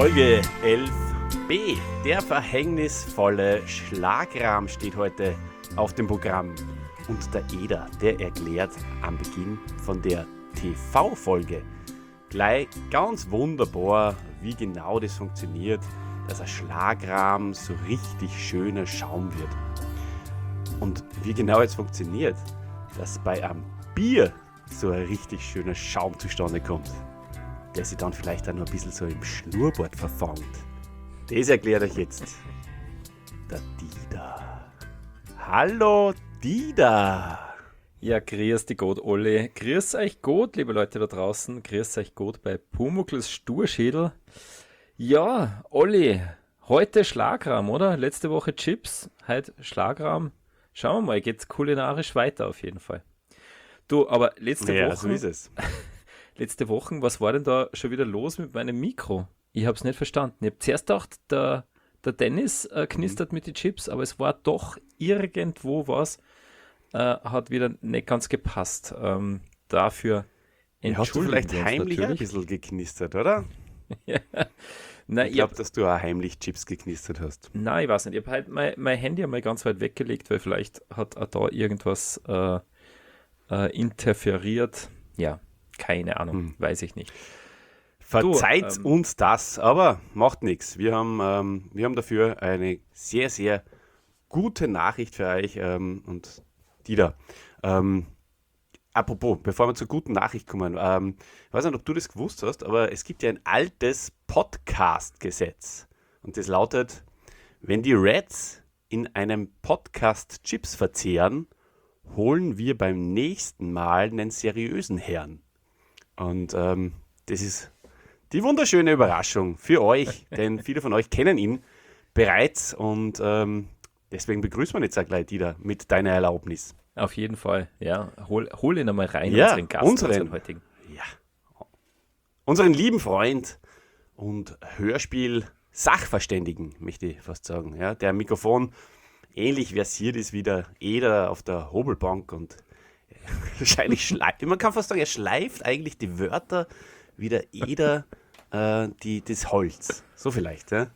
Folge 11b. Der verhängnisvolle Schlagrahm steht heute auf dem Programm. Und der Eder, der erklärt am Beginn von der TV-Folge gleich ganz wunderbar, wie genau das funktioniert, dass ein Schlagrahm so richtig schöner Schaum wird. Und wie genau es funktioniert, dass bei einem Bier so ein richtig schöner Schaum zustande kommt, der sich dann vielleicht auch noch ein bisschen so im Schnurrbart verfangt. Das erklärt euch jetzt der Dieter. Hallo Dieter! Ja, grüß dich Gott, Olli. Grüß euch Gott, liebe Leute da draußen. Grüß euch Gott bei Pumuckls Sturschädel. Ja, Olli, heute Schlagrahm, oder? Letzte Woche Chips, heute Schlagrahm. Schauen wir mal, geht's kulinarisch weiter auf jeden Fall. Du, aber letzte Woche... so ist es. Letzte Woche, was war denn da schon wieder los mit meinem Mikro? Ich habe es nicht verstanden. Ich habe zuerst gedacht, der Dennis knistert mit den Chips, aber es war doch irgendwo was, hat wieder nicht ganz gepasst. Dafür Hast du vielleicht heimlich natürlich ein bisschen geknistert, oder? Ja. Nein, Ich glaube, dass du auch heimlich Chips geknistert hast. Nein, ich weiß nicht. Ich habe halt mein Handy einmal ganz weit weggelegt, weil vielleicht hat auch da irgendwas interferiert. Ja, keine Ahnung, weiß ich nicht. Verzeiht uns das, aber macht nichts. Wir haben dafür eine sehr, sehr gute Nachricht für euch. Und Dieter, apropos, bevor wir zur guten Nachricht kommen, ich weiß nicht, ob du das gewusst hast, aber es gibt ja ein altes Podcast-Gesetz. Und das lautet, wenn die Reds in einem Podcast Chips verzehren, holen wir beim nächsten Mal einen seriösen Herrn. Und das ist die wunderschöne Überraschung für euch, denn viele von euch kennen ihn bereits und deswegen begrüßen wir jetzt auch gleich Dieter mit deiner Erlaubnis. Auf jeden Fall, ja. Hol ihn einmal rein, Ja, unseren Gast, unseren heutigen. Ja, unseren lieben Freund und Hörspiel-Sachverständigen, möchte ich fast sagen. Ja, der Mikrofon ähnlich versiert ist wie der Eder auf der Hobelbank und wahrscheinlich schleift, man kann fast sagen, er schleift eigentlich die Wörter wie der Eder das Holz. So vielleicht, ja.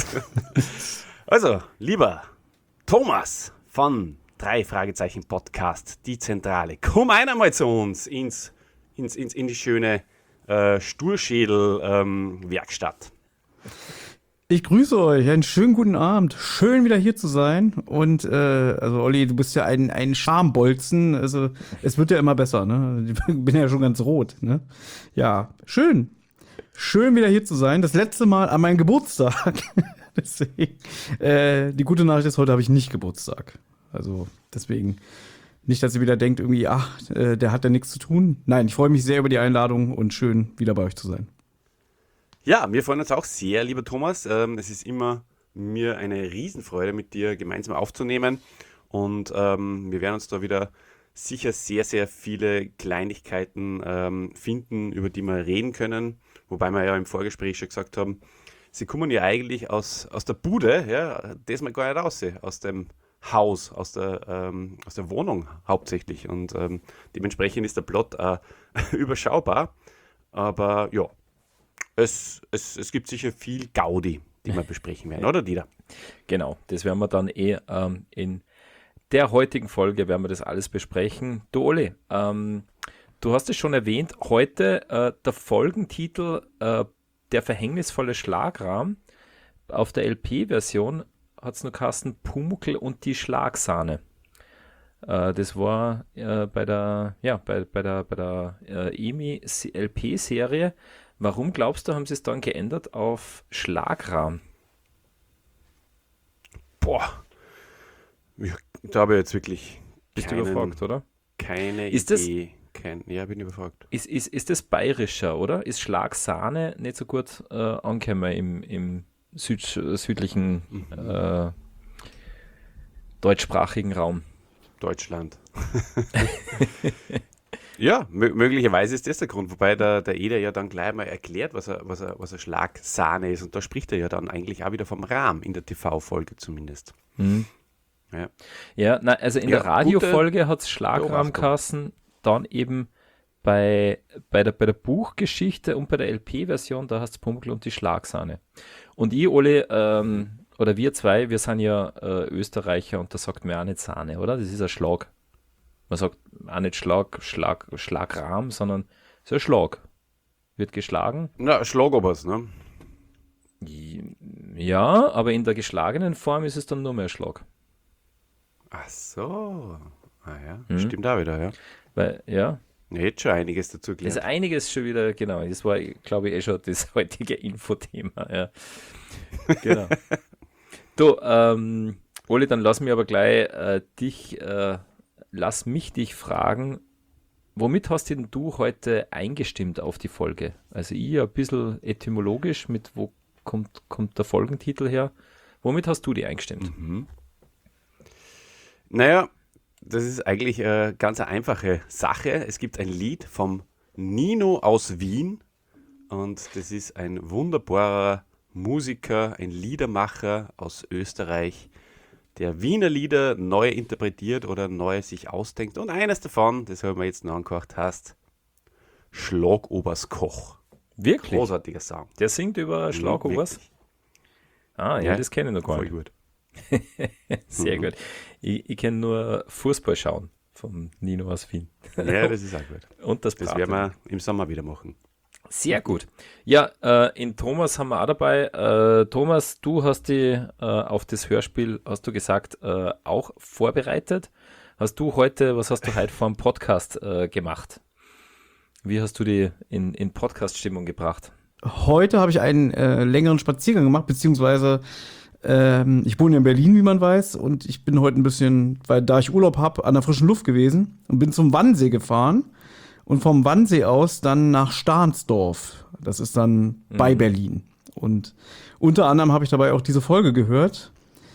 Also, lieber Thomas von 3 Fragezeichen Podcast, die Zentrale, komm einmal zu uns in die schöne Sturschädel-Werkstatt. Ich grüße euch, einen schönen guten Abend. Schön wieder hier zu sein. Und also Olli, du bist ja ein Schambolzen. Also es wird ja immer besser, ne? Ich bin ja schon ganz rot, ne? Ja, schön. Schön wieder hier zu sein. Das letzte Mal an meinem Geburtstag. Deswegen, die gute Nachricht ist, heute habe ich nicht Geburtstag. Also deswegen nicht, dass ihr wieder denkt, irgendwie, ach, der hat ja nichts zu tun. Nein, ich freue mich sehr über die Einladung und schön wieder bei euch zu sein. Ja, wir freuen uns auch sehr, lieber Thomas. Es ist immer mir eine Riesenfreude, mit dir gemeinsam aufzunehmen. Und wir werden uns da wieder sicher sehr, sehr viele Kleinigkeiten finden, über die wir reden können. Wobei wir ja im Vorgespräch schon gesagt haben, sie kommen ja eigentlich aus der Bude, ja, das mal gar nicht raus, aus dem Haus, aus der Wohnung hauptsächlich. Und dementsprechend ist der Plot überschaubar. Aber ja, es gibt sicher viel Gaudi, die wir besprechen werden, oder Dieter? Genau, das werden wir dann in der heutigen Folge werden wir das alles besprechen. Du Olli, du hast es schon erwähnt, heute der Folgentitel Der verhängnisvolle Schlagrahm. Auf der LP-Version hat es nur geheißen Pumuckl und die Schlagsahne. Das war bei der EMI-LP-Serie. Warum glaubst du, haben sie es dann geändert auf Schlagrahm? Boah, da habe ich jetzt wirklich Bist du überfragt, oder? Keine Ist Idee. Ja, bin überfragt. Ist das bayerischer, oder? Ist Schlagsahne nicht so gut angekommen im südlichen deutschsprachigen Raum? Deutschland. Ja, möglicherweise ist das der Grund, wobei der Eder ja dann gleich mal erklärt, was er Schlagsahne ist. Und da spricht er ja dann eigentlich auch wieder vom Rahm, in der TV-Folge zumindest. Mhm. Ja, also in der Radiofolge hat es Schlagrahm geheißen, dann eben bei der Buchgeschichte und bei der LP-Version, da hast du Pumuckl und die Schlagsahne. Und ich, Ole, oder wir zwei, wir sind ja Österreicher und da sagt man auch nicht Sahne, oder? Das ist ein Schlag. Man sagt auch nicht Schlagrahm, sondern es ist ein Schlag. Wird geschlagen. Na, Schlagobers, ne? Ja, aber in der geschlagenen Form ist es dann nur mehr Schlag. Ach so. Ah ja, stimmt auch wieder, ja. Weil, ja, Hätte schon einiges dazu ist gelernt. einiges schon wieder, genau, das war, glaube ich, schon das heutige Infothema, ja. Genau. Du, Oli, dann lass mich aber gleich lass mich dich fragen, womit hast denn du heute eingestimmt auf die Folge? Also ich ein bisschen etymologisch, mit wo kommt der Folgentitel her? Womit hast du die eingestimmt? Naja, das ist eigentlich eine ganz einfache Sache. Es gibt ein Lied vom Nino aus Wien und das ist ein wunderbarer Musiker, ein Liedermacher aus Österreich, der Wiener Lieder neu interpretiert oder neu sich ausdenkt. Und eines davon, das haben wir jetzt noch angehört, heißt Schlagobers Koch. Wirklich? Großartiger Song. Der singt über Schlagobers? Wirklich. Ah, ja, das kenne ich noch gar Voll nicht. gut. Sehr gut. Ich kenne nur Fußball schauen vom Nino aus Wien. Ja, das ist auch gut. Und das Das werden wir im Sommer wieder machen. Sehr gut. Ja, in Thomas haben wir auch dabei. Thomas, du hast dich auf das Hörspiel, hast du gesagt, auch vorbereitet. Was hast du heute vor dem Podcast gemacht? Wie hast du die in Podcast-Stimmung gebracht? Heute habe ich einen längeren Spaziergang gemacht, beziehungsweise ich wohne in Berlin, wie man weiß, und ich bin heute ein bisschen, weil da ich Urlaub habe, an der frischen Luft gewesen und bin zum Wannsee gefahren und vom Wannsee aus dann nach Stahnsdorf. Das ist dann bei Berlin. Und unter anderem habe ich dabei auch diese Folge gehört.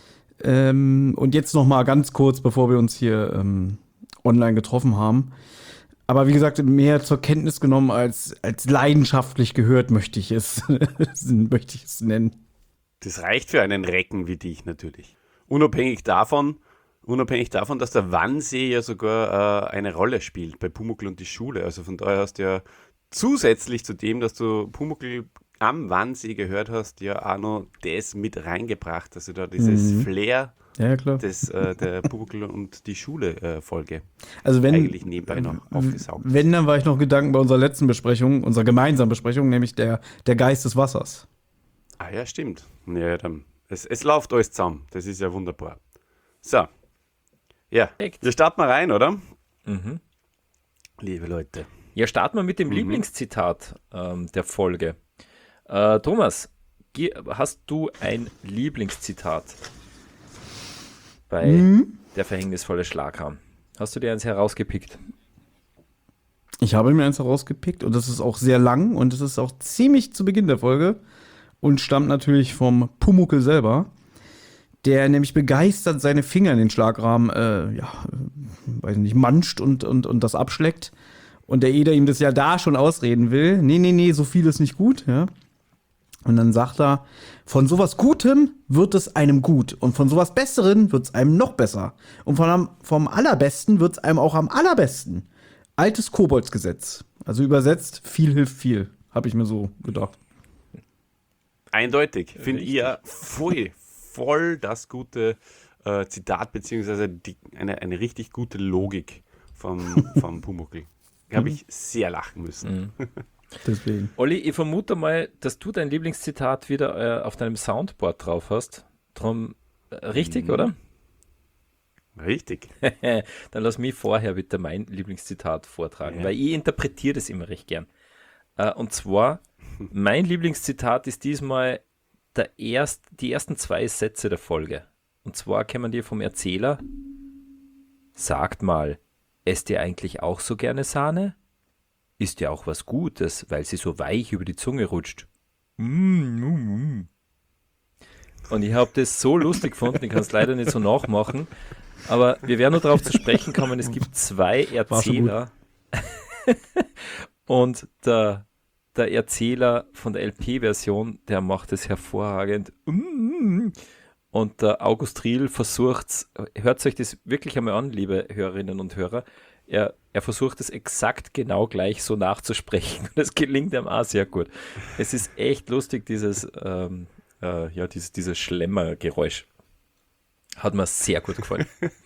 Und jetzt noch mal ganz kurz, bevor wir uns hier online getroffen haben. Aber wie gesagt, mehr zur Kenntnis genommen als leidenschaftlich gehört, möchte ich es nennen. Das reicht für einen Recken wie dich natürlich. Unabhängig davon, dass der Wannsee ja sogar eine Rolle spielt bei Pumuckl und die Schule. Also von daher hast du ja zusätzlich zu dem, dass du Pumuckl am Wannsee gehört hast, ja auch noch das mit reingebracht. Also da dieses Flair Ja, klar. der Pumuckl und die Schule Folge Also eigentlich nebenbei noch aufgesaugt. Wenn, dann war ich noch Gedanken bei unserer letzten Besprechung, unserer gemeinsamen Besprechung, nämlich der Geist des Wassers. Ah ja, stimmt. Ja, dann, es läuft alles zusammen. Das ist ja wunderbar. So. Ja, Perfekt. wir starten mal rein, oder? Liebe Leute. Ja, starten wir mit dem Lieblingszitat der Folge. Thomas, hast du ein Lieblingszitat bei der verhängnisvolle Schlagrahm? Hast du dir eins herausgepickt? Ich habe mir eins herausgepickt und das ist auch sehr lang und es ist auch ziemlich zu Beginn der Folge und stammt natürlich vom Pumuckl selber, der nämlich begeistert seine Finger in den Schlagrahmen, weiß nicht, manscht und das abschleckt. Und der Eder ihm das ja da schon ausreden will. Nee, so viel ist nicht gut, ja. Und dann sagt er, von sowas Gutem wird es einem gut und von sowas Besseren wird es einem noch besser. Und vom Allerbesten wird es einem auch am allerbesten. Altes Koboldsgesetz. Also übersetzt, viel hilft viel, habe ich mir so gedacht. Eindeutig. Finde ich ja voll das gute Zitat, beziehungsweise eine richtig gute Logik vom Pumuckl. Da habe ich sehr lachen müssen. Deswegen. Olli, ich vermute mal, dass du dein Lieblingszitat wieder auf deinem Soundboard drauf hast. Drum richtig, oder? Richtig. Dann lass mich vorher bitte mein Lieblingszitat vortragen, weil ich interpretiere das immer recht gern. Und zwar, mein Lieblingszitat ist diesmal die ersten 2 Sätze der Folge. Und zwar kennen die vom Erzähler. Sagt mal, esst ihr eigentlich auch so gerne Sahne? Ist ja auch was Gutes, weil sie so weich über die Zunge rutscht. Und ich habe das so lustig gefunden, ich kann es leider nicht so nachmachen, aber wir werden nur darauf zu sprechen kommen, es gibt 2 Erzähler und der Erzähler von der LP-Version, der macht es hervorragend. Und der August Riel versucht's, hört euch das wirklich einmal an, liebe Hörerinnen und Hörer, er versucht es exakt genau gleich so nachzusprechen. Und es gelingt ihm auch sehr gut. Es ist echt lustig, dieses Schlemmergeräusch. Hat mir sehr gut gefallen.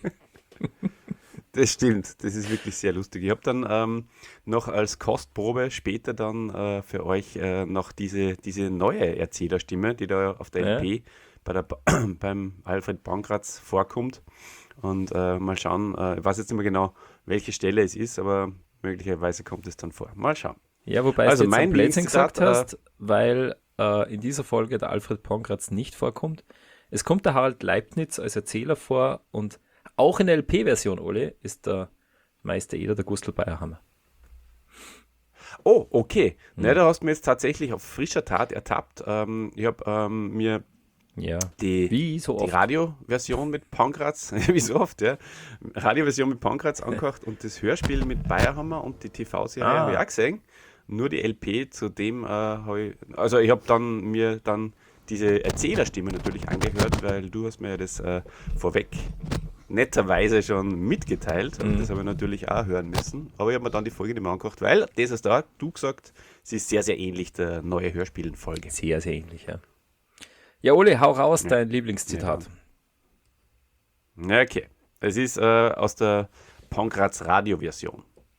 Das stimmt, das ist wirklich sehr lustig. Ich habe dann noch als Kostprobe später dann für euch noch diese neue Erzählerstimme, die da auf der LP beim Alfred Pankratz vorkommt. Und mal schauen, ich weiß jetzt nicht mehr genau, welche Stelle es ist, aber möglicherweise kommt es dann vor. Mal schauen. Ja, wobei also du jetzt mein ein Blödsinn gesagt Lieblingszitat, hast, weil in dieser Folge der Alfred Pankratz nicht vorkommt. Es kommt der Harald Leibniz als Erzähler vor und auch in der LP-Version, Ole, ist der Meister Eder der Gustl Bayerhammer. Oh, okay. Ne, da hast du mir jetzt tatsächlich auf frischer Tat ertappt. Ich habe mir Ja, die wie so die oft. Radioversion mit Pankratz, wie so oft, ja. Radioversion mit Pankratz angehört und das Hörspiel mit Bayerhammer und die TV-Serie habe ich auch gesehen. Nur die LP zu dem habe ich, also ich habe dann mir dann diese Erzählerstimme natürlich angehört, weil du hast mir ja das vorweg netterweise schon mitgeteilt und das habe ich natürlich auch hören müssen. Aber ich habe mir dann die Folge nicht mehr angehört, weil das ist da, du gesagt, sie ist sehr, sehr ähnlich der neue Hörspielen-Folge. Sehr, sehr ähnlich, ja. Ja, Ole, hau raus, dein Lieblingszitat. Ja, okay. Es ist aus der Pankratz Radioversion.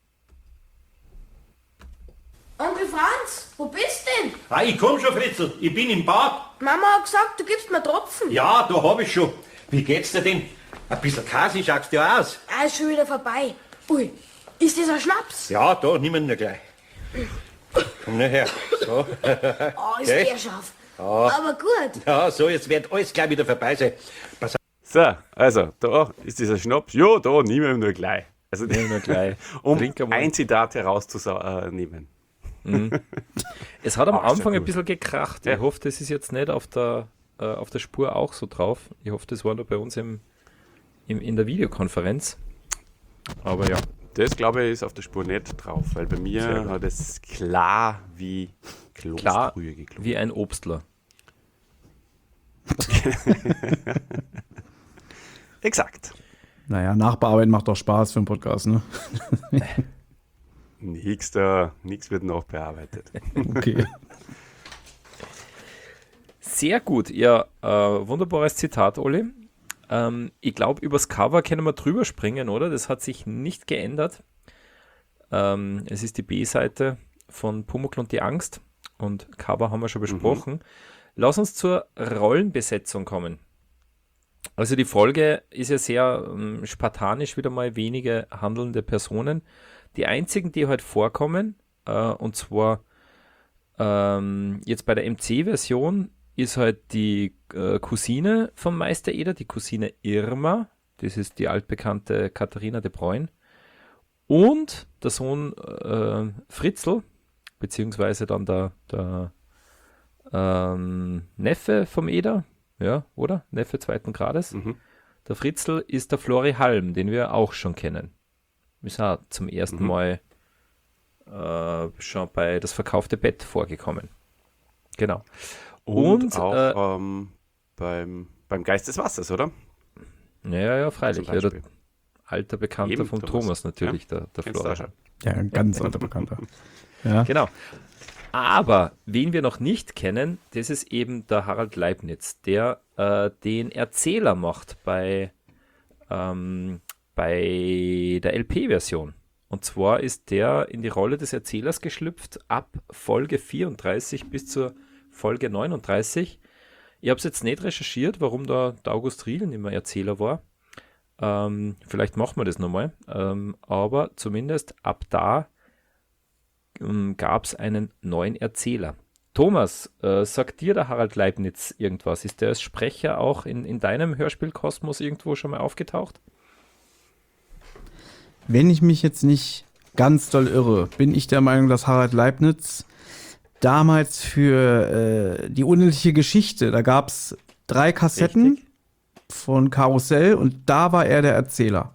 Onkel Franz, wo bist denn? Ah, ich komm schon, Fritzl. Ich bin im Bad. Mama hat gesagt, du gibst mir Tropfen. Ja, da hab ich schon. Wie geht's dir denn? Ein bisschen Kasi schaust du ja aus. Ah, ist schon wieder vorbei. Ui, ist das ein Schnaps? Ja, da, nimm ihn nur gleich. Komm nur her. So. Oh, ist Gell? der scharf. Aber gut. Ja, so, jetzt wird alles gleich wieder vorbei sein. Pass auf. So, also, da ist dieser Schnaps. Ja, da nehmen wir nur gleich. Also, Nehmen wir gleich. um Trink einmal. ein Zitat herauszunehmen. Es hat am Ach, sehr Anfang ein gut. bisschen gekracht. Ja. Ich hoffe, das ist jetzt nicht auf der Spur auch so drauf. Ich hoffe, das war nur bei uns in der Videokonferenz. Aber ja. Das, glaube ich, ist auf der Spur nicht drauf, weil bei Sehr mir gut. hat es klar wie Klar Kloßbrühe geklungen. wie ein Obstler. Exakt. Naja, Nachbearbeiten macht doch Spaß für einen Podcast, ne? Nichts wird nachbearbeitet. Okay. Sehr gut. Ja, wunderbares Zitat, Oli. Ich glaube, übers Cover können wir drüber springen, oder? Das hat sich nicht geändert. Es ist die B-Seite von Pumuckl und die Angst. Und Cover haben wir schon besprochen. Lass uns zur Rollenbesetzung kommen. Also die Folge ist ja sehr spartanisch, wieder mal wenige handelnde Personen. Die einzigen, die halt vorkommen, und zwar jetzt bei der MC-Version, ist halt die Cousine vom Meister Eder, die Cousine Irma. Das ist die altbekannte Katharina de Bruyne. Und der Sohn Fritzl, beziehungsweise dann der Neffe vom Eder, ja, oder? Neffe zweiten Grades. Der Fritzl ist der Flori Halm, den wir auch schon kennen. Ist auch zum ersten Mal schon bei Das verkaufte Bett vorgekommen. Genau. Und auch beim Geist des Wassers, oder? Ja, freilich. Zum Ja, der Beispiel. alter Bekannter Eben, vom Thomas. Thomas natürlich, Ja, der kennst du Flori auch schon. Halm. Ja, ein ganz alter Bekannter. Ja. Genau. Aber wen wir noch nicht kennen, das ist eben der Harald Leibniz, der den Erzähler macht bei der LP-Version. Und zwar ist der in die Rolle des Erzählers geschlüpft ab Folge 34 bis zur Folge 39. Ich habe es jetzt nicht recherchiert, warum da der August Riedl nicht mehr Erzähler war. Vielleicht machen wir das nochmal. Aber zumindest ab da gab es einen neuen Erzähler. Thomas, sagt dir der Harald Leibniz irgendwas? Ist der als Sprecher auch in deinem Hörspielkosmos irgendwo schon mal aufgetaucht? Wenn ich mich jetzt nicht ganz doll irre, bin ich der Meinung, dass Harald Leibniz damals für die unendliche Geschichte, da gab es 3 Kassetten Richtig. von Karussell und da war er der Erzähler.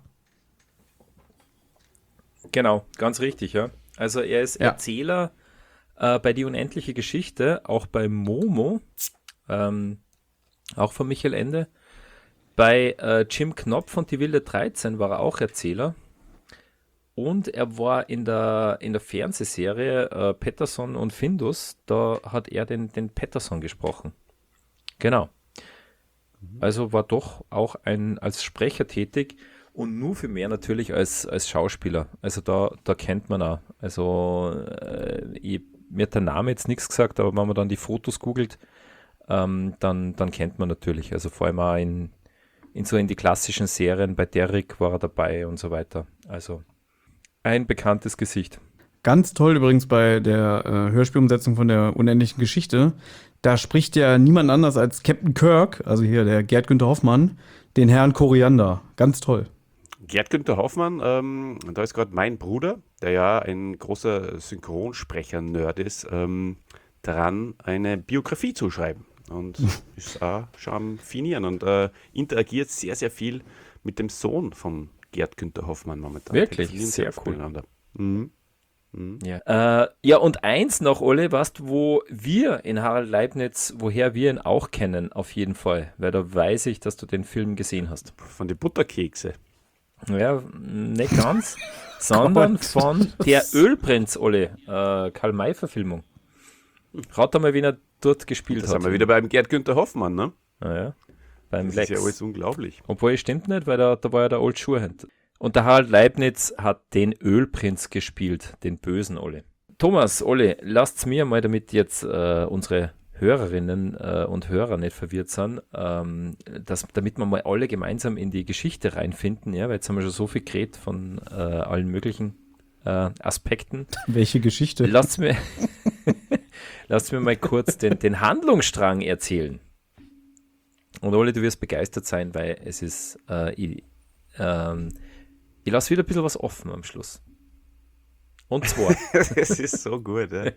Genau, ganz richtig, ja. Also er ist Ja. Erzähler bei Die unendliche Geschichte, auch bei Momo, auch von Michael Ende. Bei Jim Knopf und Die wilde 13 war er auch Erzähler. und er war in der Fernsehserie Pettersson und Findus, da hat er den Pettersson gesprochen. Genau. Also war doch auch als Sprecher tätig und nur für mehr natürlich als Schauspieler. Also da kennt man auch. Also mir hat der Name jetzt nichts gesagt, aber wenn man dann die Fotos googelt, dann kennt man natürlich. Also vor allem auch in die klassischen Serien, bei Derrick war er dabei und so weiter. Also ein bekanntes Gesicht. Ganz toll übrigens bei der Hörspielumsetzung von der unendlichen Geschichte. Da spricht ja niemand anders als Captain Kirk, also hier der Gerd Günther Hoffmann, den Herrn Koriander. Ganz toll. Gerd Günther Hoffmann, da ist gerade mein Bruder, der ja ein großer Synchronsprecher-Nerd ist, daran, eine Biografie zu schreiben. Und ist auch schon am Finieren und interagiert sehr, sehr viel mit dem Sohn von Gerd Günther Hoffmann momentan. Wirklich? Sehr cool. Ja, und eins noch, Ole, weißt du, wo wir in Harald Leibniz, woher wir ihn auch kennen, auf jeden Fall, weil da weiß ich, dass du den Film gesehen hast. Von den Butterkekse. Ja, nicht ganz, sondern von der Ölprinz, Ole, Karl-May-Verfilmung. Rat mal, wen er dort gespielt hat. Da sind wir wieder beim Gerd Günther Hoffmann, ne? Naja, beim Das Lex. ist ja alles unglaublich. Obwohl, es stimmt nicht, weil da war ja der Old Schuhhand. Und der Harald Leibniz hat den Ölprinz gespielt, den bösen Ole. Thomas, Ole, lasst's mir mal, damit jetzt unsere Hörerinnen und Hörer nicht verwirrt sind, damit wir mal alle gemeinsam in die Geschichte reinfinden, ja, weil jetzt haben wir schon so viel geredet von allen möglichen Aspekten. Welche Geschichte? Lasst mir mal kurz den Handlungsstrang erzählen. Und Ole, du wirst begeistert sein, weil es ist, ich lasse wieder ein bisschen was offen am Schluss. Und zwar. Das ist so gut, ja.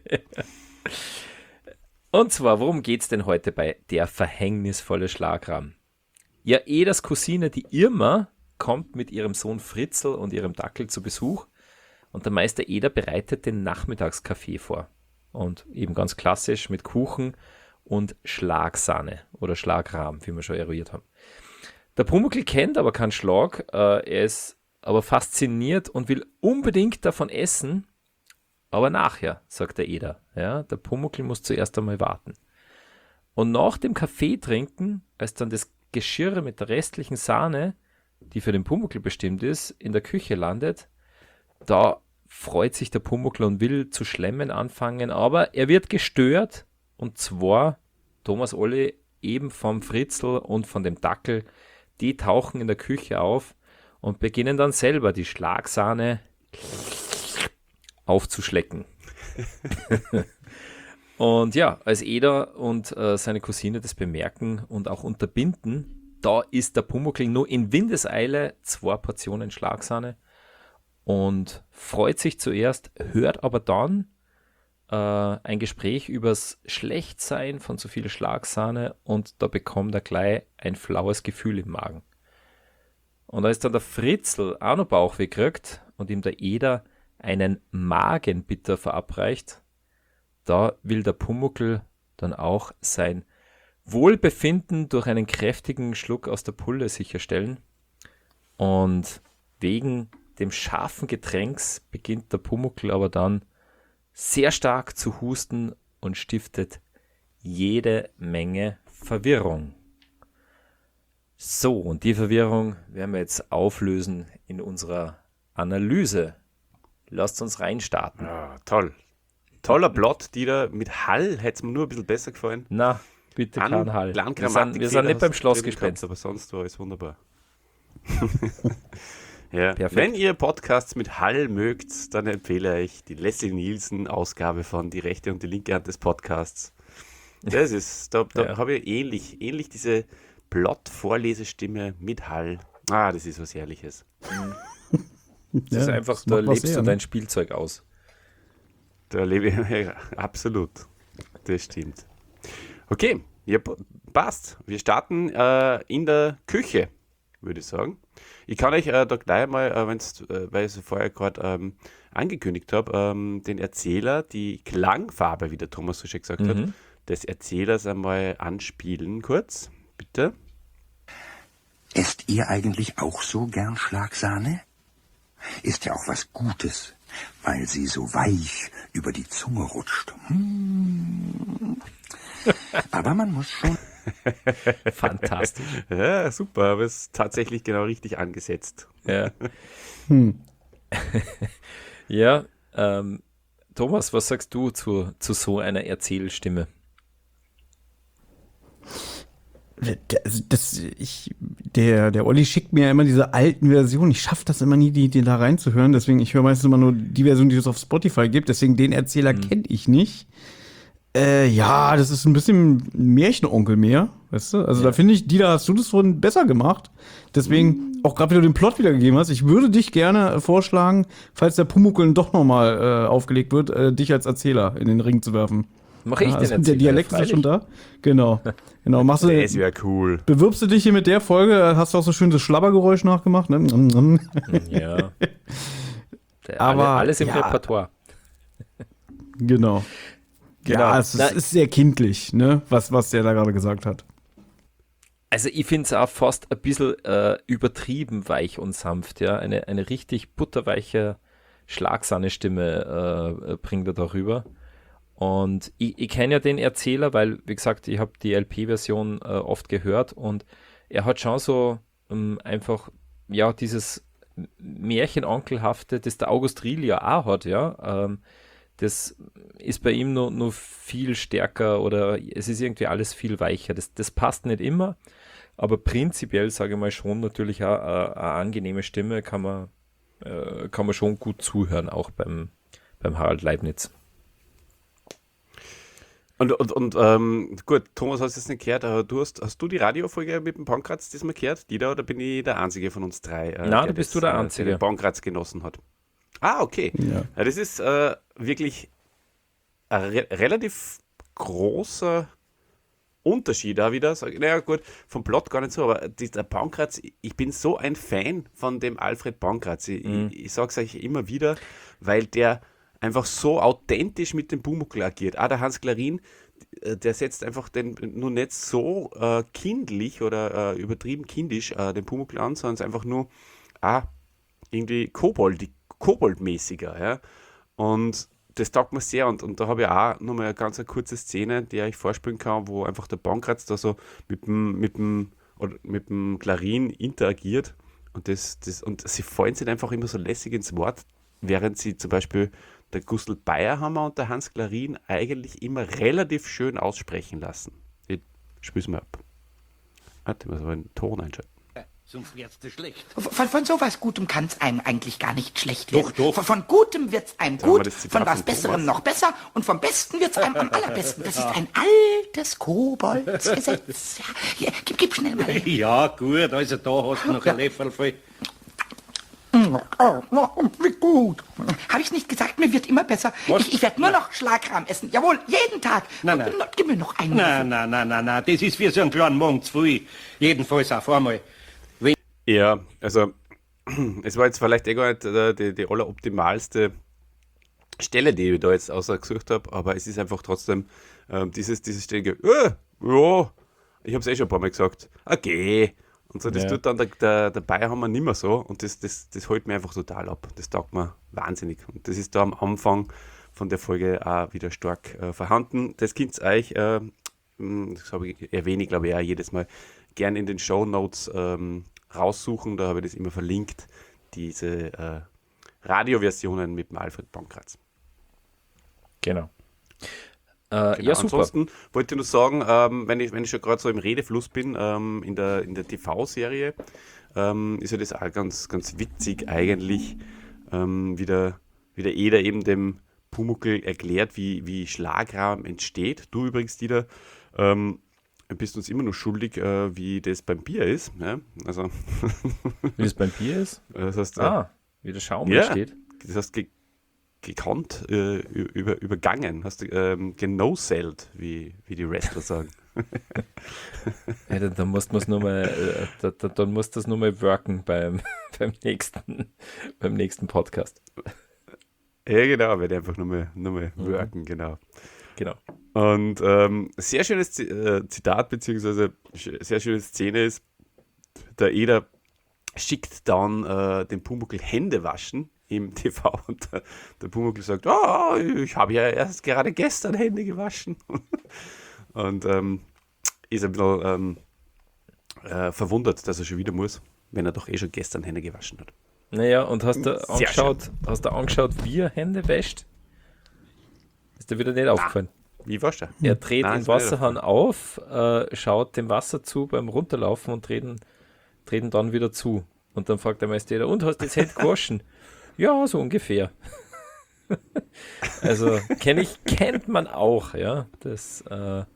Und zwar, worum geht's denn heute bei Der verhängnisvolle Schlagrahm? Ja, Eders Cousine, die Irma, kommt mit ihrem Sohn Fritzl und ihrem Dackel zu Besuch und der Meister Eder bereitet den Nachmittagskaffee vor. Und eben ganz klassisch mit Kuchen und Schlagsahne oder Schlagrahm, wie wir schon eruiert haben. Der Pumuckl kennt aber keinen Schlag, er ist aber fasziniert und will unbedingt davon essen, aber nachher, sagt der Eder. Ja, der Pumuckl muss zuerst einmal warten. Und nach dem Kaffee trinken, als dann das Geschirr mit der restlichen Sahne, die für den Pumuckl bestimmt ist, in der Küche landet, da freut sich der Pumuckl und will zu schlemmen anfangen, aber er wird gestört, und zwar Thomas Olli eben vom Fritzl und von dem Dackel, die tauchen in der Küche auf und beginnen dann selber die Schlagsahne aufzuschlecken. Und ja, als Eder und seine Cousine das bemerken und auch unterbinden, da ist der Pumuckl nur in Windeseile 2 Portionen Schlagsahne und freut sich zuerst, hört aber dann ein Gespräch übers Schlechtsein von so viel Schlagsahne und da bekommt er gleich ein flaues Gefühl im Magen. Und als dann der Fritzl auch noch Bauchweh kriegt und ihm der Eder einen Magenbitter verabreicht, da will der Pumuckl dann auch sein Wohlbefinden durch einen kräftigen Schluck aus der Pulle sicherstellen. Und wegen dem scharfen Getränks beginnt der Pumuckl aber dann sehr stark zu husten und stiftet jede Menge Verwirrung. So, und die Verwirrung werden wir jetzt auflösen in unserer Analyse. Lasst uns reinstarten. Ja, toll. Toller Plot, die da mit Hall hätte es mir nur ein bisschen besser gefallen. Na, bitte kein Hall. Wir sind nicht beim Schlossgespenst. Aber sonst war es wunderbar. Ja. Perfekt. Wenn ihr Podcasts mit Hall mögt, dann empfehle ich die Leslie Nielsen Ausgabe von Die rechte und die linke Hand des Podcasts. Das ist, da Ja. habe ich ähnlich diese Plot-Vorlesestimme mit Hall. Ah, das ist was Herrliches. Das ist einfach, das da macht was lebst her, du ne? dein Spielzeug aus. Da lebe ich absolut. Das stimmt. Okay, ja, passt. Wir starten in der Küche, würde ich sagen. Ich kann euch da gleich mal, weil ich es vorher gerade angekündigt habe, den Erzähler, die Klangfarbe, wie der Thomas so schön gesagt hat, des Erzählers einmal anspielen kurz. Bitte. Esst ihr eigentlich auch so gern Schlagsahne? ist ja auch was Gutes, weil sie so weich über die Zunge rutscht. Aber man muss schon... Fantastisch. Ja, super, aber es ist tatsächlich genau richtig angesetzt. Ja. Ja, Thomas, was sagst du zu so einer Erzählstimme? Der Olli schickt mir ja immer diese alten Versionen. Ich schaffe das immer nie, die da reinzuhören. Deswegen, ich höre meistens immer nur die Version, die es auf Spotify gibt. Deswegen, den Erzähler kenne ich nicht. Ja, das ist ein bisschen Märchenonkel mehr, weißt du? Also da finde ich, Dieter, hast du das vorhin besser gemacht. Deswegen, auch gerade, wie du den Plot wiedergegeben hast, ich würde dich gerne vorschlagen, falls der Pumuckl doch nochmal aufgelegt wird, dich als Erzähler in den Ring zu werfen. Mach ich den Also, Erzähler? der Dialekt ist ja schon da. Genau. Machst du, Das wäre cool. bewirbst du dich hier mit der Folge, hast du auch so schön das Schlabbergeräusch nachgemacht, ne? Ja. Aber, alles im ja. Repertoire. Genau. Genau. Ja, es ist sehr kindlich, ne, was der da gerade gesagt hat. Also ich finde es auch fast ein bisschen übertrieben weich und sanft, ja. Eine richtig butterweiche Schlagsahne-Stimme bringt er darüber. Und ich kenne ja den Erzähler, weil, wie gesagt, ich habe die LP-Version oft gehört und er hat schon so einfach, ja, dieses Märchenonkelhafte, das der August Riel ja auch hat, ja. Das ist bei ihm nur viel stärker oder es ist irgendwie alles viel weicher. Das passt nicht immer, aber prinzipiell, sage ich mal, schon natürlich auch eine angenehme Stimme kann man schon gut zuhören, auch beim Harald Leibniz. Und gut, Thomas, hast du es nicht gehört, aber hast du die Radiofolge mit dem Pankratz diesmal gehört, Dieter, oder bin ich der Einzige von uns drei? Nein, du bist du der Einzige. Der den Pankratz genossen hat. Ah, okay. Ja. Ja, das ist wirklich ein relativ großer Unterschied da wieder. Naja, gut, vom Plot gar nicht so, aber der Pankratz, ich bin so ein Fan von dem Alfred Pankratz. Ich sage es euch immer wieder, weil der einfach so authentisch mit dem Pumuckl agiert. Der Hans Klarin, der setzt einfach den nur nicht so kindlich oder übertrieben kindisch den Pumuckl an, sondern es ist einfach nur irgendwie koboldmäßiger. Ja? Und das taugt mir sehr. Und da habe ich auch nochmal eine ganz kurze Szene, die ich vorspielen kann, wo einfach der Pankratz da so mit dem Klarin interagiert. Und sie fallen sich einfach immer so lässig ins Wort, während sie zum Beispiel der Gustl Bayerhammer und der Hans Klarin eigentlich immer relativ schön aussprechen lassen. Ich spiel's mal ab. Warte, ich muss aber einen Ton einschalten. Sonst wird's dir schlecht. Von sowas Gutem kann's einem eigentlich gar nicht schlecht werden. Doch. Von Gutem wird's einem Sagen wir gut, das Zitat von was von Besserem Thomas? noch besser und vom Besten wird's einem am allerbesten. Das ist ein altes Koboldsgesetz. Ja, hier, gib schnell mal. Ja, gut, also da hast du noch ein Löffel voll. Wie gut. Habe ich nicht gesagt, mir wird immer besser. Ich werde nur noch Schlagrahm essen. Jawohl, jeden Tag. Nein. Gib mir noch einen. Nein, das ist wie so ein kleiner Mond zu viel. Jedenfalls auf einmal. Ja, also es war jetzt vielleicht gar nicht die alleroptimalste Stelle, die ich da jetzt ausgesucht habe, aber es ist einfach trotzdem dieses ständige, ja, ich habe es schon ein paar Mal gesagt, okay. Und so, das tut dann der Bayerhammer nicht mehr so und das holt mir einfach total ab. Das taugt mir wahnsinnig. Und das ist da am Anfang von der Folge auch wieder stark vorhanden. Das könnt ihr euch, das erwähne ich glaube ich auch jedes Mal, gern in den Shownotes raussuchen. Da habe ich das immer verlinkt, diese Radioversionen mit dem Alfred Pankratz. Genau. Genau. Ja, super. Ansonsten wollte ich nur sagen, wenn ich schon gerade so im Redefluss bin, in der TV-Serie ist ja das auch ganz, ganz witzig eigentlich, wie der Eder eben dem Pumuckl erklärt, wie Schlagrahm entsteht. Du übrigens, Dieter, bist uns immer noch schuldig, wie das beim Bier ist. Ja? Also, Wie es beim Bier ist? das heißt, Wie der Schaum ja, entsteht. das heißt gekonnt übergangen, hast du genosellt, wie die Wrestler sagen. Ja, dann musst du dann musst das nur mal worken beim nächsten Podcast. Ja, genau, werde einfach nur mal worken, genau. Genau. Und sehr schönes Zitat, beziehungsweise sehr schöne Szene ist, der Eder schickt dann den Pumuckl Hände waschen im TV und der Pumuckl sagt, ich habe ja erst gerade gestern Hände gewaschen. Und ist ein bisschen verwundert, dass er schon wieder muss, wenn er doch schon gestern Hände gewaschen hat. Naja, und hast du Sehr angeschaut, wie er Hände wäscht? Ist dir wieder nicht aufgefallen? Wie war's da? Er dreht Nein, den ist mir nicht Wasserhahn auf, schaut dem Wasser zu beim Runterlaufen und dreht ihn dann wieder zu. Und dann fragt der Meister, und hast du das Hände gewaschen? Ja, so ungefähr. Also kennt man auch, ja. Das,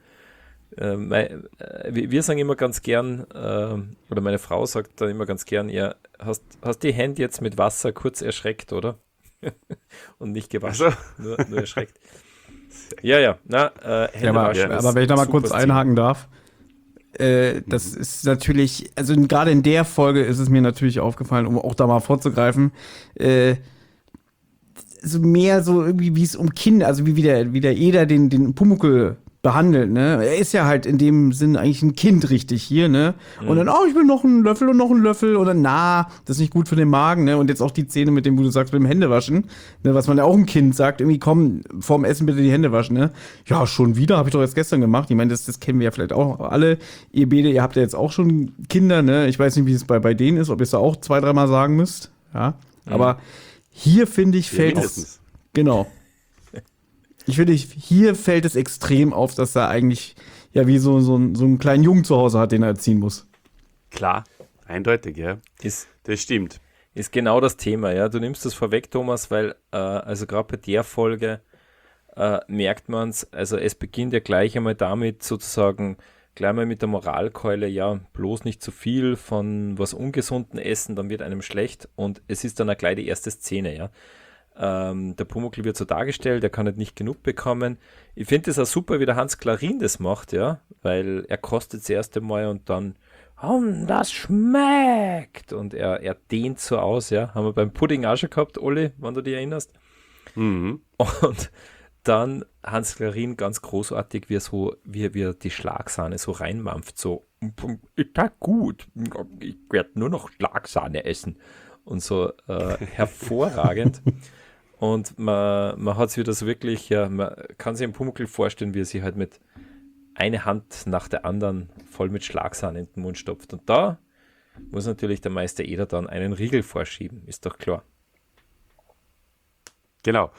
wir sagen immer ganz gern, oder meine Frau sagt dann immer ganz gern, ja, hast die Hände jetzt mit Wasser kurz erschreckt, oder? Und nicht gewaschen, nur erschreckt. Ja, Hände waschen. Aber wenn ich da mal kurz Ziel. einhaken darf, das ist natürlich, also gerade in der Folge ist es mir natürlich aufgefallen, um auch da mal vorzugreifen, so mehr so irgendwie, wie es um Kinder, also wie der Eder den Pumuckl behandelt, ne? Er ist ja halt in dem Sinn eigentlich ein Kind richtig hier, ne? Und dann, ich will noch einen Löffel und dann, das ist nicht gut für den Magen, ne? Und jetzt auch die Szene mit dem, wo du sagst, mit dem Händewaschen, ne? Was man ja auch einem Kind sagt, irgendwie, komm, vorm Essen bitte die Hände waschen, ne? Ja, schon wieder, habe ich doch jetzt gestern gemacht. Ich meine, das kennen wir ja vielleicht auch alle. Ihr habt ja jetzt auch schon Kinder, ne? Ich weiß nicht, wie es bei denen ist, ob ihr es da auch 2-3 Mal sagen müsst, ja? Aber hier, finde ich, fällt es, genau. Ich finde, hier fällt es extrem auf, dass er eigentlich ja wie so einen kleinen Jungen zu Hause hat, den er erziehen muss. Klar, eindeutig, ja. Das stimmt. Ist genau das Thema, ja. Du nimmst das vorweg, Thomas, weil also gerade bei der Folge merkt man es, also es beginnt ja gleich einmal damit sozusagen, gleich mal mit der Moralkeule, ja, bloß nicht zu viel von was Ungesunden essen, dann wird einem schlecht und es ist dann auch gleich die erste Szene, ja. Der Pumuckl wird so dargestellt, er kann nicht genug bekommen. Ich finde es auch super, wie der Hans Klarin das macht, ja, weil er kostet das erste Mal und dann, das schmeckt und er dehnt so aus, ja, haben wir beim Pudding auch schon gehabt, Olli, wenn du dich erinnerst. Mhm. Und dann Hans Klarin ganz großartig, wie er die Schlagsahne so reinmampft, so, ist das gut, ich werde nur noch Schlagsahne essen und so hervorragend. Und man hat es wieder so wirklich, ja, man kann sich im Pumuckl vorstellen, wie er sich halt mit einer Hand nach der anderen voll mit Schlagsahne in den Mund stopft. Und da muss natürlich der Meister Eder dann einen Riegel vorschieben, ist doch klar. Genau.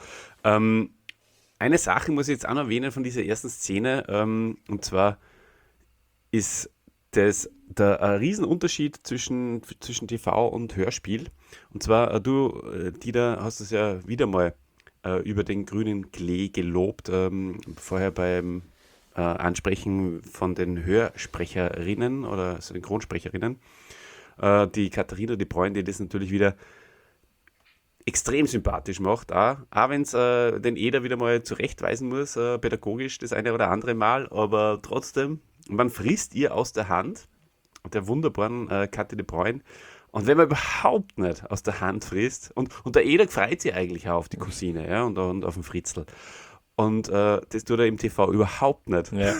Eine Sache muss ich jetzt auch noch erwähnen von dieser ersten Szene, und zwar ist das der Riesenunterschied zwischen TV und Hörspiel. Und zwar, du, Dieter, hast es ja wieder mal über den grünen Klee gelobt, vorher beim Ansprechen von den Hörsprecherinnen oder Synchronsprecherinnen. Die Katharina de Bruyne, die das natürlich wieder extrem sympathisch macht, auch wenn es den Eder wieder mal zurechtweisen muss, pädagogisch das eine oder andere Mal, aber trotzdem, man frisst ihr aus der Hand, der wunderbaren Kathi de Bruyne, und wenn man überhaupt nicht aus der Hand frisst, und der Eder freut sich eigentlich auch auf die Cousine, ja, und auf den Fritzl. Und das tut er im TV überhaupt nicht. Ja.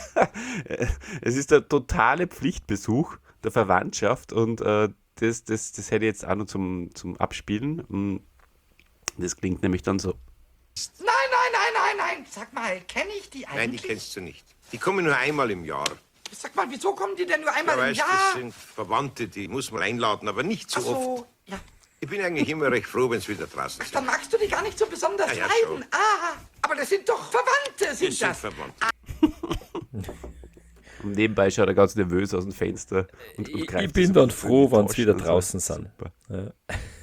Es ist der totale Pflichtbesuch der Verwandtschaft und das hätte ich jetzt auch noch zum Abspielen. Das klingt nämlich dann so. Nein. Sag mal, kenne ich die eigentlich? Nein, die kennst du nicht. Die kommen nur einmal im Jahr. Sag mal, wieso kommen die denn nur einmal Ja, im weißt, Jahr? das sind Verwandte, die muss man einladen, aber nicht so Ach so, oft. ja. Ich bin eigentlich immer recht froh, wenn es wieder draußen sind. Dann magst du die gar nicht so besonders Ja, leiden. schon. Aber das sind doch Verwandte, Die sind sind das. Verwandt. Und nebenbei schaut er ganz nervös aus dem Fenster. Und Ich greift bin sich dann so froh, in die wenn es Taschen wieder und so. draußen sind. Super.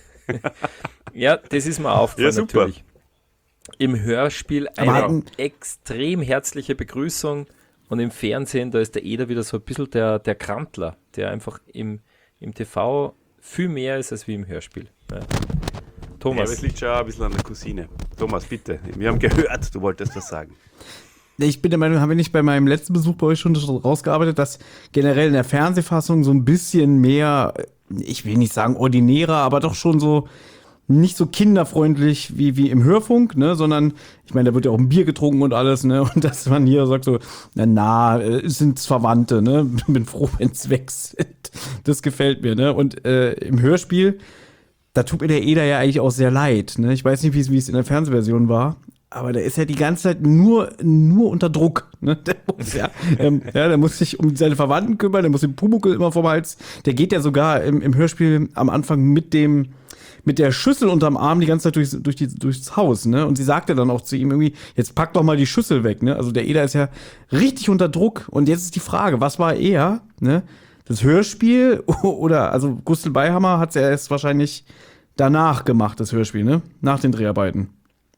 Ja, das ist mir aufgefallen, Ja, super. natürlich. Im Hörspiel Aber eine hatten- extrem herzliche Begrüßung und im Fernsehen, da ist der Eder wieder so ein bisschen der Krantler, der einfach im TV viel mehr ist als wie im Hörspiel. Ja. Ja, aber Thomas, es liegt schon ein bisschen an der Cousine. Thomas, bitte. Wir haben gehört, du wolltest was sagen. Ich bin der Meinung, haben wir nicht bei meinem letzten Besuch bei euch schon rausgearbeitet, dass generell in der Fernsehfassung so ein bisschen mehr, ich will nicht sagen ordinärer, aber doch schon so nicht so kinderfreundlich wie im Hörfunk, ne, sondern, ich meine, da wird ja auch ein Bier getrunken und alles, ne, und dass man hier sagt so, es sind Verwandte, ne, bin froh, wenn es weg sind. Das gefällt mir, ne? Und im Hörspiel, da tut mir der Eder ja eigentlich auch sehr leid, ne? Ich weiß nicht, wie es in der Fernsehversion war, aber der ist ja die ganze Zeit nur unter Druck, ne? Der muss der muss sich um seine Verwandten kümmern, der muss den Pumuckl immer vom Hals. Der geht ja sogar im Hörspiel am Anfang mit der Schüssel unterm Arm die ganze Zeit durchs Haus, ne? Und sie sagte dann auch zu ihm irgendwie, jetzt pack doch mal die Schüssel weg, ne? Also der Eder ist ja richtig unter Druck. Und jetzt ist die Frage, was war eher, ne? Das Hörspiel oder, also Gustl Beihammer hat es ja erst wahrscheinlich danach gemacht, das Hörspiel, ne? Nach den Dreharbeiten.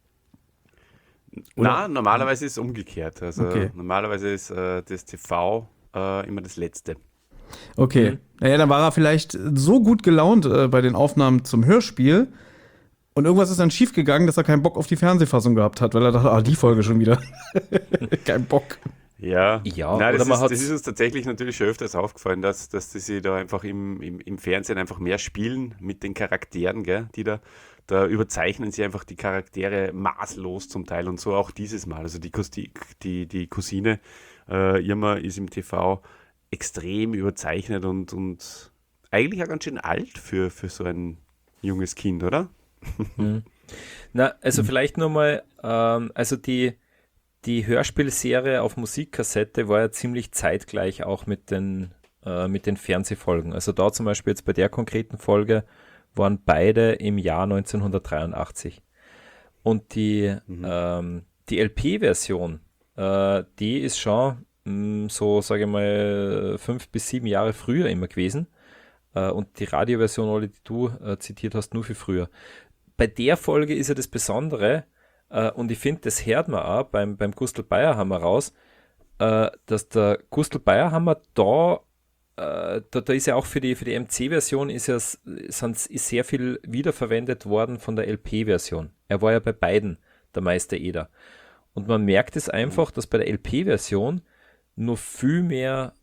Na, normalerweise ist es umgekehrt. Also Okay. normalerweise ist das TV immer das Letzte. Okay. Naja, dann war er vielleicht so gut gelaunt bei den Aufnahmen zum Hörspiel und irgendwas ist dann schiefgegangen, dass er keinen Bock auf die Fernsehfassung gehabt hat, weil er dachte, die Folge schon wieder. Kein Bock. Ja, Ja, nein, oder man das hat's- ist uns tatsächlich natürlich schon öfters aufgefallen, dass die sich da einfach im Fernsehen einfach mehr spielen mit den Charakteren, gell, die da überzeichnen sie einfach die Charaktere maßlos zum Teil und so auch dieses Mal. Also die Cousine Irma ist im TV extrem überzeichnet und eigentlich auch ganz schön alt für so ein junges Kind, oder? Na, also vielleicht nochmal, also die Hörspielserie auf Musikkassette war ja ziemlich zeitgleich auch mit den Fernsehfolgen. Also da zum Beispiel jetzt bei der konkreten Folge waren beide im Jahr 1983. Und die LP-Version, die ist schon so, sage ich mal, 5 bis 7 Jahre früher immer gewesen. Und die Radioversion, Olli, die du zitiert hast, nur viel früher. Bei der Folge ist ja das Besondere, und ich finde, das hört man auch beim Gustl Bayerhammer raus, dass der Gustl Bayerhammer da ist ja auch für die MC-Version ist sehr viel wiederverwendet worden von der LP-Version. Er war ja bei beiden der Meister Eder. Und man merkt es einfach, dass bei der LP-Version noch viel mehr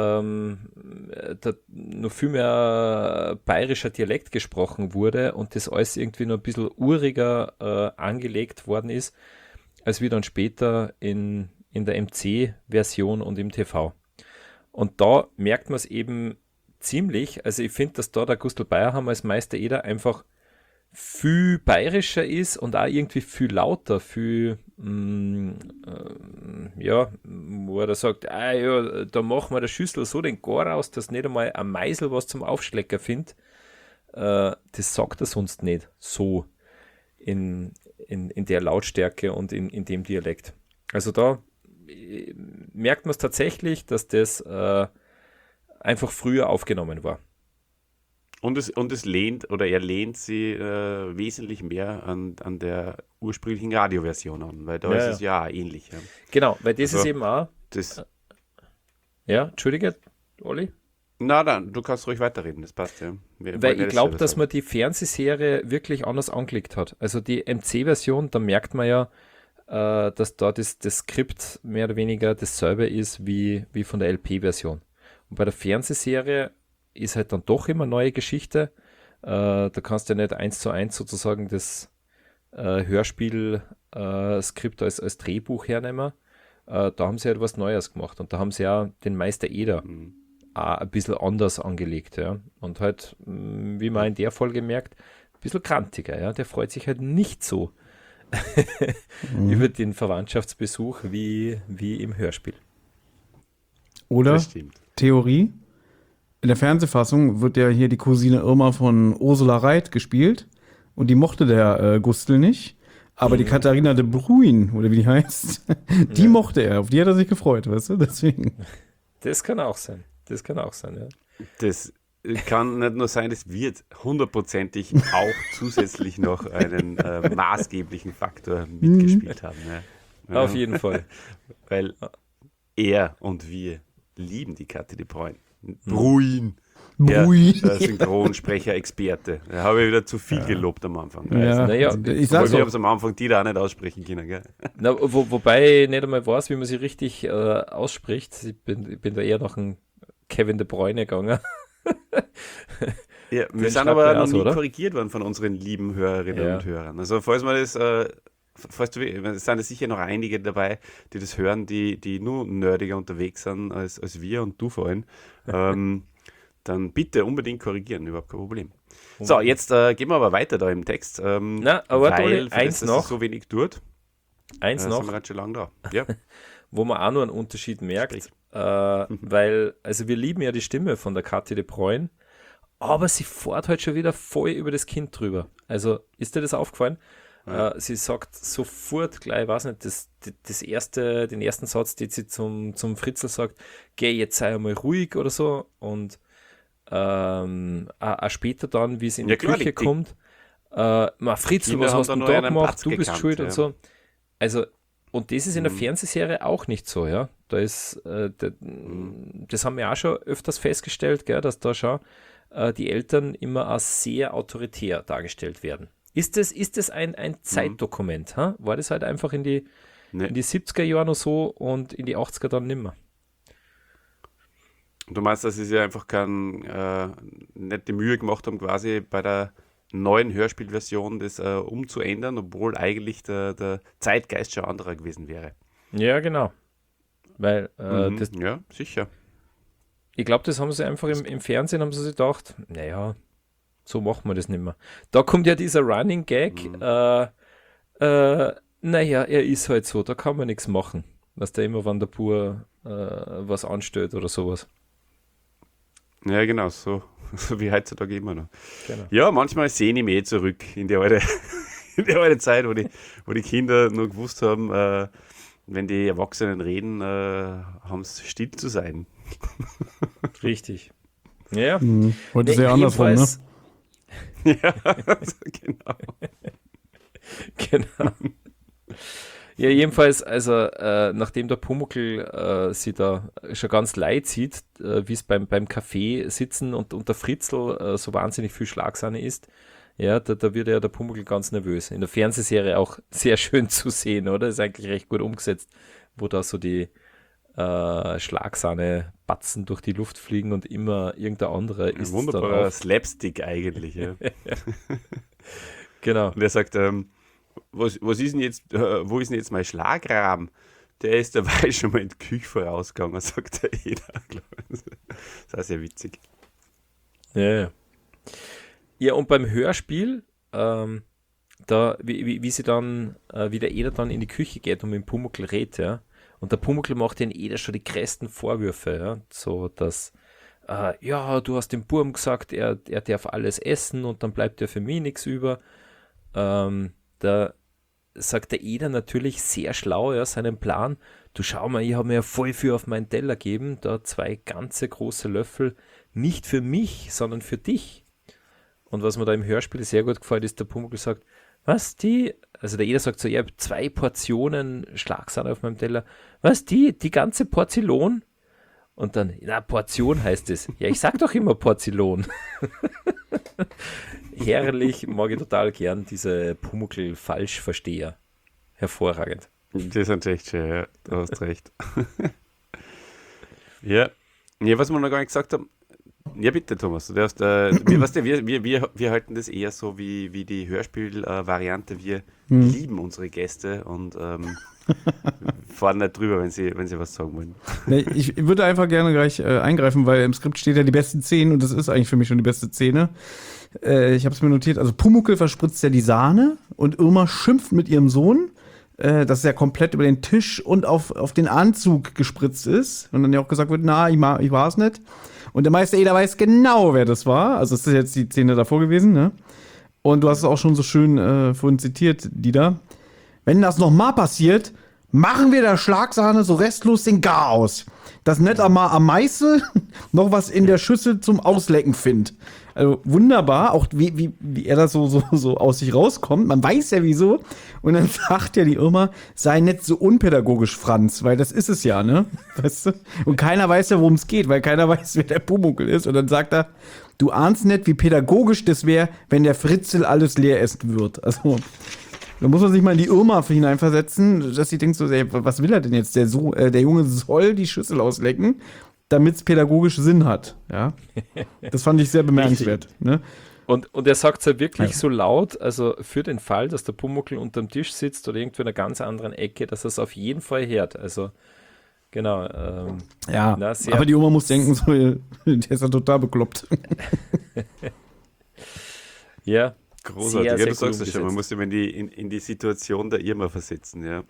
bayerischer Dialekt gesprochen wurde und das alles irgendwie noch ein bisschen uriger angelegt worden ist, als wie dann später in der MC-Version und im TV. Und da merkt man es eben ziemlich, also ich finde, dass da der Gustl Bayerhammer als Meister Eder einfach viel bayerischer ist und auch irgendwie viel lauter, viel, wo er da sagt, da machen wir der Schüssel so den Gar raus, dass nicht einmal ein Meisel was zum Aufschlecker findet. Das sagt er sonst nicht so in der Lautstärke und in dem Dialekt. Also da merkt man es tatsächlich, dass das einfach früher aufgenommen war. Und er lehnt sie wesentlich mehr an der ursprünglichen Radioversion an, weil da ist es ja auch ähnlich. Ja. Genau, weil das Also, ist eben auch. Ja, Entschuldige, Olli? Na dann, du kannst ruhig weiterreden, das passt ja. Weil ich glaube, dass man die Fernsehserie wirklich anders angelegt hat. Also die MC-Version, da merkt man ja, dass da das Skript mehr oder weniger dasselbe ist wie von der LP-Version. Und bei der Fernsehserie ist halt dann doch immer neue Geschichte. Da kannst du ja nicht 1:1 sozusagen das Hörspiel-Skript als Drehbuch hernehmen. Da haben sie halt was Neues gemacht und da haben sie ja den Meister Eder auch ein bisschen anders angelegt. Ja. Und halt, wie man in der Folge merkt, ein bisschen krantiger. Ja. Der freut sich halt nicht so über den Verwandtschaftsbesuch wie im Hörspiel. Oder Das stimmt. Theorie, in der Fernsehfassung wird ja hier die Cousine Irma von Ursula Reit gespielt und die mochte der Gustl nicht. Aber die Katharina de Bruyne, oder wie die heißt, die mochte er. Auf die hat er sich gefreut, weißt du? Deswegen. Das kann auch sein. Ja. Das kann nicht nur sein, das wird hundertprozentig auch zusätzlich noch einen maßgeblichen Faktor mitgespielt haben. Ja. Auf jeden Fall. Weil er und wir lieben die Kathi de Bruyne. Bruyne. Bruyne. Der Synchronsprecher-Experte. Da habe ich wieder zu viel gelobt am Anfang. Ja, Naja, ich Weil sag's wir haben doch. es am Anfang die da auch nicht aussprechen können. Gell? Na, wobei ich nicht einmal weiß, wie man sie richtig ausspricht. Ich bin da eher nach einem Kevin de Bruyne gegangen. Ja, wir Den sind schreibt aber man noch aus, nie oder? korrigiert worden von unseren lieben Hörerinnen Ja. und Hörern. Also falls man das, es sind ja sicher noch einige dabei, die das hören, die nur nerdiger unterwegs sind als wir und du vor allem. dann bitte unbedingt korrigieren, überhaupt kein Problem. So, jetzt gehen wir aber weiter da im Text. Na, aber weil eins dass noch. es so wenig tut, Eins sind noch, wir ganz schön lang da. Ja. wo man auch nur einen Unterschied merkt, weil, also wir lieben ja die Stimme von der Kathi de Bruyne, aber sie fährt halt schon wieder voll über das Kind drüber. Also, ist dir das aufgefallen? Sie sagt sofort gleich, ich weiß nicht, den ersten Satz, den sie zum Fritzl sagt, geh, jetzt sei einmal ruhig oder so, und auch später dann, wie es in die Küche kommt, Fritzl, Kinder was haben hast da du noch da einen gemacht, Platz du bist gekannt, schuld ja. und so. Also, und das ist in der Fernsehserie auch nicht so, ja. Da ist, das haben wir auch schon öfters festgestellt, gell, dass da schon die Eltern immer als sehr autoritär dargestellt werden. Ist das ein Zeitdokument? Ha? War das halt einfach in die 70er Jahre noch so und in die 80er dann nimmer? Du meinst, dass sie sich einfach nicht die Mühe gemacht haben, quasi bei der neuen Hörspielversion das umzuändern, obwohl eigentlich der Zeitgeist schon anderer gewesen wäre. Ja, genau. Weil Ja, sicher. ich glaube, das haben sie einfach im Fernsehen, haben sie sich gedacht, naja, so machen wir das nicht mehr. Da kommt ja dieser Running Gag, naja, er ist halt so, da kann man nichts machen. Was der immer, wenn der Bur was anstellt oder sowas. Ja, genau, so wie heutzutage immer noch. Genau. Ja, manchmal sehne ich mich zurück in die alte Zeit, wo die Kinder nur gewusst haben, wenn die Erwachsenen reden, haben sie still zu sein. Richtig. Ja. Heute ist ja andersrum, ne? jedenfalls- Ja, genau. Genau. Ja, jedenfalls, also nachdem der Pumuckl sie da schon ganz leid sieht, wie es beim Café sitzen und der Fritzl so wahnsinnig viel Schlagsahne isst, ja, da wird ja der Pumuckl ganz nervös. In der Fernsehserie auch sehr schön zu sehen, oder? Ist eigentlich recht gut umgesetzt, wo da so die Schlagsahne-Batzen durch die Luft fliegen und immer irgendein anderer Ein ist wunderbarer darauf. Slapstick eigentlich. Ja. Genau. Und er sagt, wo ist denn jetzt mein Schlagrahmen? Der ist dabei schon mal in die Küche vorausgegangen, sagt der Eder. Das ist sehr witzig. Ja. Ja, und beim Hörspiel, wie sie dann, wie der Eder dann in die Küche geht und mit dem Pumuckl redet, ja. Und der Pumuckl macht den Eder schon die größten Vorwürfe, ja. So, dass, ja, du hast dem Burm gesagt, er darf alles essen und dann bleibt ja für mich nichts über. Da sagt der Eder natürlich sehr schlau, ja, seinen Plan. Du schau mal, ich habe mir ja voll viel auf meinen Teller gegeben, da 2 ganze große Löffel, nicht für mich, sondern für dich. Und was mir da im Hörspiel sehr gut gefällt, ist, der Pumuckl sagt, was, also der Eder sagt so, ich habe 2 Portionen Schlagsahne auf meinem Teller, was, die ganze Portion? Und dann, na, Portion heißt es. Ja, ich sag doch immer Portion. Herrlich, mag ich total gern, diese Pumuckl-Falschversteher. Hervorragend. Die sind echt schön, ja. Du hast recht. Ja, was wir noch gar nicht gesagt haben. Ja, bitte, Thomas. Du darfst, wir halten das eher so wie die Hörspiel-Variante. Wir lieben unsere Gäste und fahren nicht drüber, wenn sie was sagen wollen. Nee, ich würde einfach gerne gleich eingreifen, weil im Skript steht ja die besten Szenen und das ist eigentlich für mich schon die beste Szene. Ich habe es mir notiert, also Pumuckl verspritzt ja die Sahne und Irma schimpft mit ihrem Sohn, dass er komplett über den Tisch und auf den Anzug gespritzt ist. Und dann ja auch gesagt wird, na, ich war es nicht. Und der Meister Eder weiß genau, wer das war. Also das ist jetzt die Szene davor gewesen, ne? Und du hast es auch schon so schön vorhin zitiert, Dieter. Wenn das nochmal passiert, machen wir der Schlagsahne so restlos den Gar aus. Dass nicht einmal am Meißel noch was in der Schüssel zum Auslecken findet. Also wunderbar, auch wie er da so aus sich rauskommt. Man weiß ja wieso. Und dann sagt ja die Irma, sei nicht so unpädagogisch, Franz, weil das ist es ja, ne? Weißt du? Und keiner weiß ja, worum es geht, weil keiner weiß, wer der Pumuckl ist. Und dann sagt er, du ahnst nicht, wie pädagogisch das wäre, wenn der Fritzl alles leer essen wird. Also da muss man sich mal in die Irma hineinversetzen, dass sie denkt so, ey, was will er denn jetzt? Der Junge soll die Schüssel auslecken, damit es pädagogisch Sinn hat. Ja? Das fand ich sehr bemerkenswert. Ne? Und er sagt es ja wirklich so laut, also für den Fall, dass der Pumuckl unterm Tisch sitzt oder irgendwo in einer ganz anderen Ecke, dass er es auf jeden Fall hört. Also Genau. Ja, na, sehr- aber die Oma muss denken, so, der ist ja total bekloppt. Ja, Großartig, sehr, ja, sehr du sagst gut es schon, man umgesetzt. muss sich mal in die Situation der Irma versetzen, ja.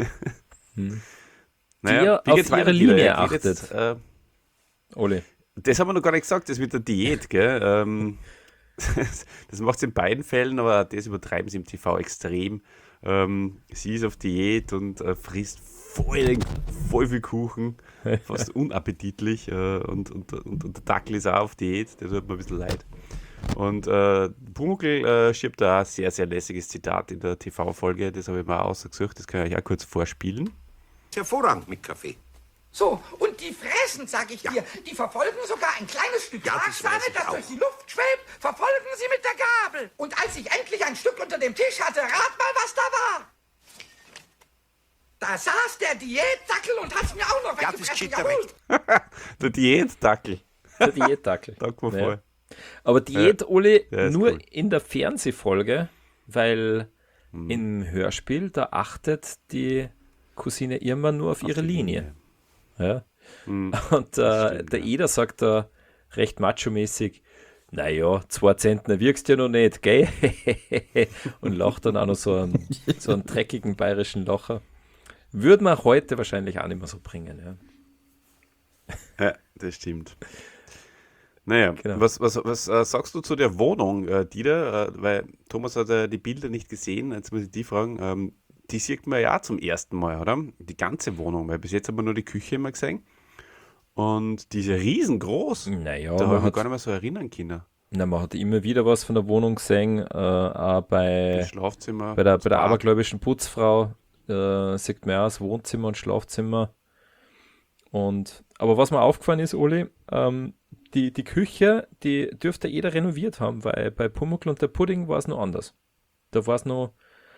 Der wie auf geht's ihre weiter, Linie Dieter? achtet. Jetzt, Ole. das haben wir noch gar nicht gesagt, das mit der Diät, gell? Das macht es in beiden Fällen, aber das übertreiben sie im TV extrem. Sie ist auf Diät und frisst voll viel Kuchen, fast unappetitlich. Und der Dackel ist auch auf Diät, der tut mir ein bisschen leid. Und Pumuckl schiebt da ein sehr, sehr lässiges Zitat in der TV-Folge, das habe ich mir auch ausgesucht, das kann ich euch auch kurz vorspielen. Hervorragend mit Kaffee. So, und die fressen, sag ich dir, die verfolgen sogar ein kleines Stück Ja, das Schlagsahne, weiß ich das auch. durch die Luft schwebt, verfolgen sie mit der Gabel. Und als ich endlich ein Stück unter dem Tisch hatte, rat mal, was da war. Da saß der Diätdackel und hat's mir auch noch Ja, das weggefressen. geht ja Jawohl. Der Diätdackel. Der Diätdackel. Dank mir Ja. voll. Aber Diät, Ole, Ja, ist nur cool. in der Fernsehfolge, weil im Hörspiel, da achtet die Cousine Irma nur auf ihre die Linie. Linie. Ja. Und der Eder sagt da recht macho-mäßig, naja, 2 Zentner wirkst ja noch nicht, gell? Und lacht dann auch noch so einen dreckigen bayerischen Lacher. Würde man heute wahrscheinlich auch nicht mehr so bringen, ja. Ja, das stimmt. Naja, Genau. was sagst du zu der Wohnung, Dieter? Weil Thomas hat ja die Bilder nicht gesehen, jetzt muss ich die fragen. Die sieht man ja auch zum ersten Mal, oder? Die ganze Wohnung, weil bis jetzt haben wir nur die Küche immer gesehen. Und die ist ja riesengroß. Naja, Da habe man ich mich hat, gar nicht mehr so erinnern können. man hat immer wieder was von der Wohnung gesehen, auch Das bei Schlafzimmer. der das Bad. abergläubischen Putzfrau sieht man auch das Wohnzimmer und Schlafzimmer. Aber was mir aufgefallen ist, Oli, die Küche, die dürfte jeder renoviert haben, weil bei Pumuckl und der Pudding war es noch anders. Da war es noch,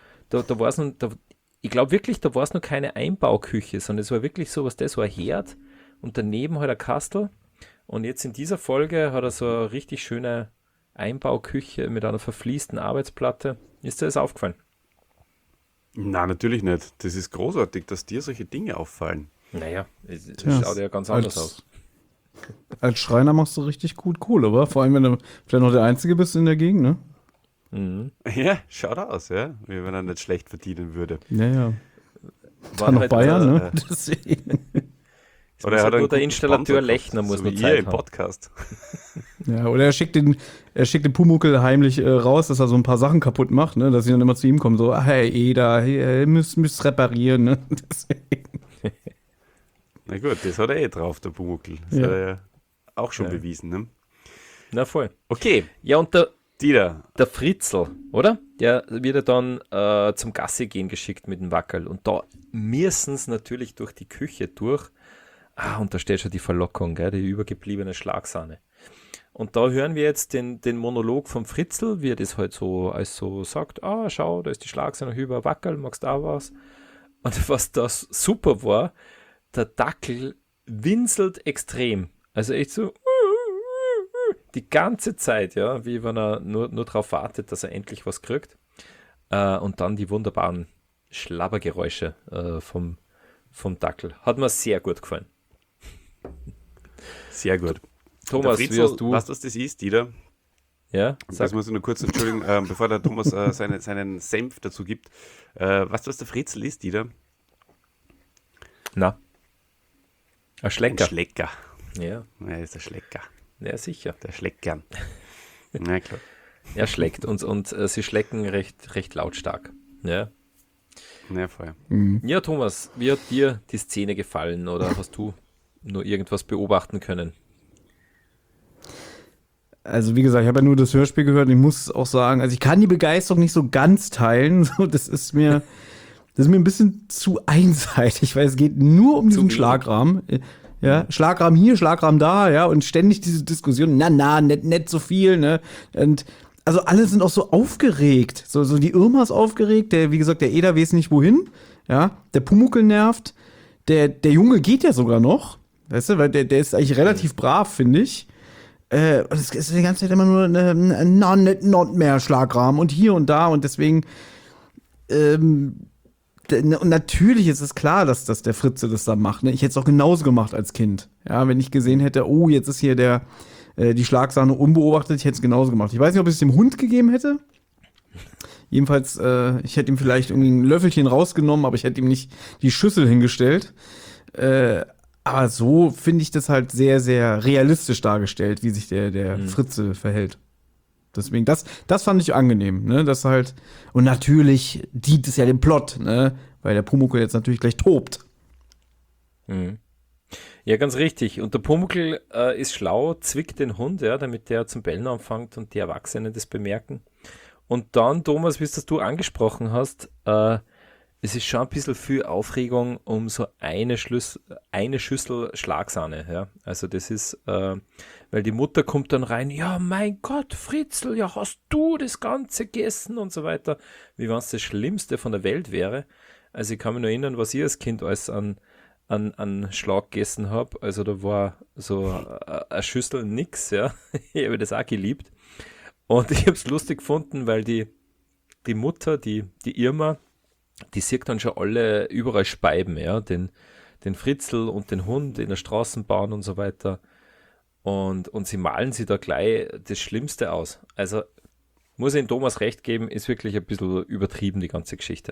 ich glaube wirklich, da war es noch keine Einbauküche, sondern es war wirklich so ein Herd und daneben halt ein Kastel. Und jetzt in dieser Folge hat er so eine richtig schöne Einbauküche mit einer verfließten Arbeitsplatte. Ist dir das aufgefallen? Nein, natürlich nicht. Das ist großartig, dass dir solche Dinge auffallen. Naja, es Tja, schaut ja ganz anders aus. Als Schreiner machst du richtig gut Kohle, wa? Vor allem, wenn du vielleicht noch der Einzige bist in der Gegend, ne? Ja, schaut aus, ja. Wie wenn er nicht schlecht verdienen würde. Ja, ja. War Dann noch halt, Bayern, äh, ne? Deswegen. Oder er hat nur einen der guten Installateur Sponsor Lechner gehabt, muss so nur wie Zeit ihr im haben. Podcast. Ja, oder er schickt den Pumuckl heimlich raus, dass er so ein paar Sachen kaputt macht, ne? Dass sie dann immer zu ihm kommen, so, hey Eda, hey, müsst reparieren, ne? Deswegen. Na gut, das hat er eh drauf, der Pumuckl. Das Ja. hat er ja auch schon Ja. bewiesen, ne? Na voll. Okay, Ja, und der Dieter. Fritzl, oder? Der wird ja dann zum Gassi gehen geschickt mit dem Wackerl. Und da müssen sie natürlich durch die Küche durch. Und da steht schon die Verlockung, gell? Die übergebliebene Schlagsahne. Und da hören wir jetzt den Monolog vom Fritzl, wie er das halt so als so sagt, schau, da ist die Schlagsahne über Wackerl, magst du auch was? Und was das super war, der Dackel winselt extrem. Also echt so die ganze Zeit, ja, wie wenn er nur darauf wartet, dass er endlich was kriegt. Und dann die wunderbaren Schlabbergeräusche vom Dackel. Hat mir sehr gut gefallen. Sehr gut. Thomas, der wie Fritzl, hast du? weißt du, was das ist, Dieter? Ja, Das muss ich nur kurz entschuldigen, bevor der Thomas seinen Senf dazu gibt. Weißt du, was der Fritzl ist, Dieter? Na. Ein Ein Schlecker. Schlecker. Ja, Er ist der Schlecker. ja, sicher. Der schleckt gern. Na klar. Er schleckt und sie schlecken recht lautstark. Ja. Na voll. Ja, Thomas, wie hat dir die Szene gefallen oder hast du nur irgendwas beobachten können? Also wie gesagt, ich habe ja nur das Hörspiel gehört und ich muss auch sagen, also ich kann die Begeisterung nicht so ganz teilen. So, das ist mir ein bisschen zu einseitig, weil es geht nur um diesen wenig. Schlagrahmen. Ja, Schlagrahmen hier, Schlagrahmen da, ja, und ständig diese Diskussion, nicht so viel, ne? Und also alle sind auch so aufgeregt. So die Irma ist aufgeregt, wie gesagt, der Eder weiß nicht wohin, ja, der Pumuckl nervt, der Junge geht ja sogar noch, weißt du, weil der ist eigentlich relativ brav, finde ich. Und es ist die ganze Zeit immer nur not mehr Schlagrahmen und hier und da und deswegen Und natürlich ist es klar, dass der Fritze das da macht. Ne? Ich hätte es auch genauso gemacht als Kind. Ja, wenn ich gesehen hätte, oh, jetzt ist hier die Schlagsahne unbeobachtet, ich hätte es genauso gemacht. Ich weiß nicht, ob ich es dem Hund gegeben hätte. Jedenfalls, ich hätte ihm vielleicht irgendwie ein Löffelchen rausgenommen, aber ich hätte ihm nicht die Schüssel hingestellt. Aber so finde ich das halt sehr, sehr realistisch dargestellt, wie sich der Fritze verhält. Deswegen, das fand ich angenehm, ne? Das halt, und natürlich dient es ja dem Plot, ne? Weil der Pumuckl jetzt natürlich gleich tobt. Mhm. Ja, ganz richtig. Und der Pumuckl ist schlau, zwickt den Hund, ja, damit der zum Bellen anfängt und die Erwachsenen das bemerken. Und dann, Thomas, wie es das du angesprochen hast, es ist schon ein bisschen viel Aufregung um so eine Schüssel Schlagsahne. Ja? Also das ist, weil die Mutter kommt dann rein, ja mein Gott, Fritzl, ja hast du das Ganze gegessen und so weiter, wie wenn es das Schlimmste von der Welt wäre. Also ich kann mich noch erinnern, was ich als Kind alles an Schlag gegessen habe. Also da war so eine Schüssel nix, ja. Ich habe das auch geliebt. Und ich habe es lustig gefunden, weil die Mutter, die Irma, die sieht dann schon alle überall Speiben, ja, den Fritzl und den Hund in der Straßenbahn und so weiter. Und sie malen sie da gleich das Schlimmste aus. Also muss ich Thomas recht geben, ist wirklich ein bisschen übertrieben, die ganze Geschichte.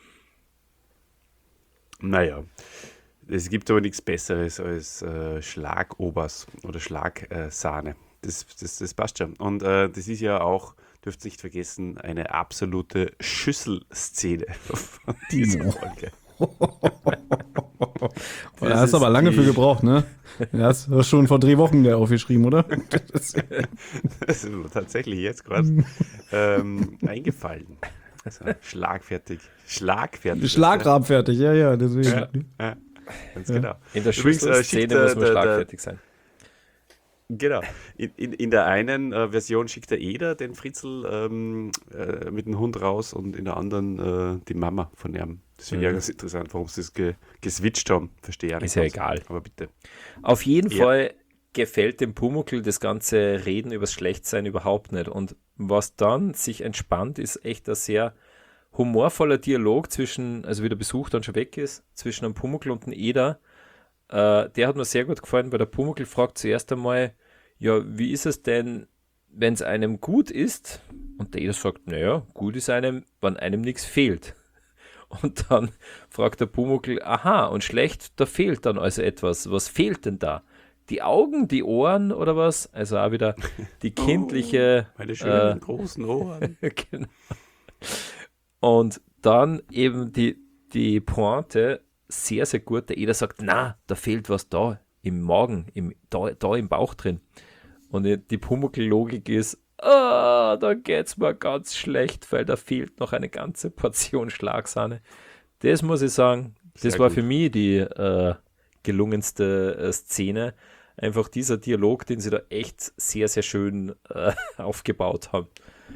Naja, es gibt aber nichts Besseres als Schlagobers oder Schlagsahne. Das passt schon. Und das ist ja auch, dürft nicht vergessen, eine absolute Schüsselszene von dieser Folge. Da hast du aber lange für gebraucht, ne? Ja, hast du schon vor 3 Wochen aufgeschrieben, oder? Das ist mir tatsächlich jetzt gerade eingefallen. Also, schlagfertig. Schlagrahmfertig, ja, deswegen. Ja, ganz genau. In der Schüsselszene muss man schlagfertig sein. Genau. In der einen Version schickt der Eder den Fritzl mit dem Hund raus und in der anderen die Mama von ihm. Das finde ich ja ganz interessant, warum sie das geswitcht haben. Verstehe ich auch nicht. Ist ja egal. Aber bitte. Auf jeden Fall gefällt dem Pumuckl das ganze Reden übers Schlechtsein überhaupt nicht. Und was dann sich entspannt, ist echt ein sehr humorvoller Dialog zwischen, also wie der Besuch dann schon weg ist, zwischen dem Pumuckl und dem Eder. Der hat mir sehr gut gefallen, weil der Pumuckl fragt zuerst einmal, ja, wie ist es denn, wenn es einem gut ist? Und der Eder sagt, naja, gut ist einem, wenn einem nichts fehlt. Und dann fragt der Pumuckl, aha, und schlecht, da fehlt dann also etwas. Was fehlt denn da? Die Augen, die Ohren oder was? Also auch wieder die kindliche... Meine schönen großen Ohren. Genau. Und dann eben die Pointe, sehr, sehr gut. Der Eder sagt, na, da fehlt was da im Magen, da im Bauch drin. Und die Pumuckl-Logik ist, da geht's mir ganz schlecht, weil da fehlt noch eine ganze Portion Schlagsahne. Das muss ich sagen, das war für mich die gelungenste Szene. Einfach dieser Dialog, den sie da echt sehr, sehr schön aufgebaut haben.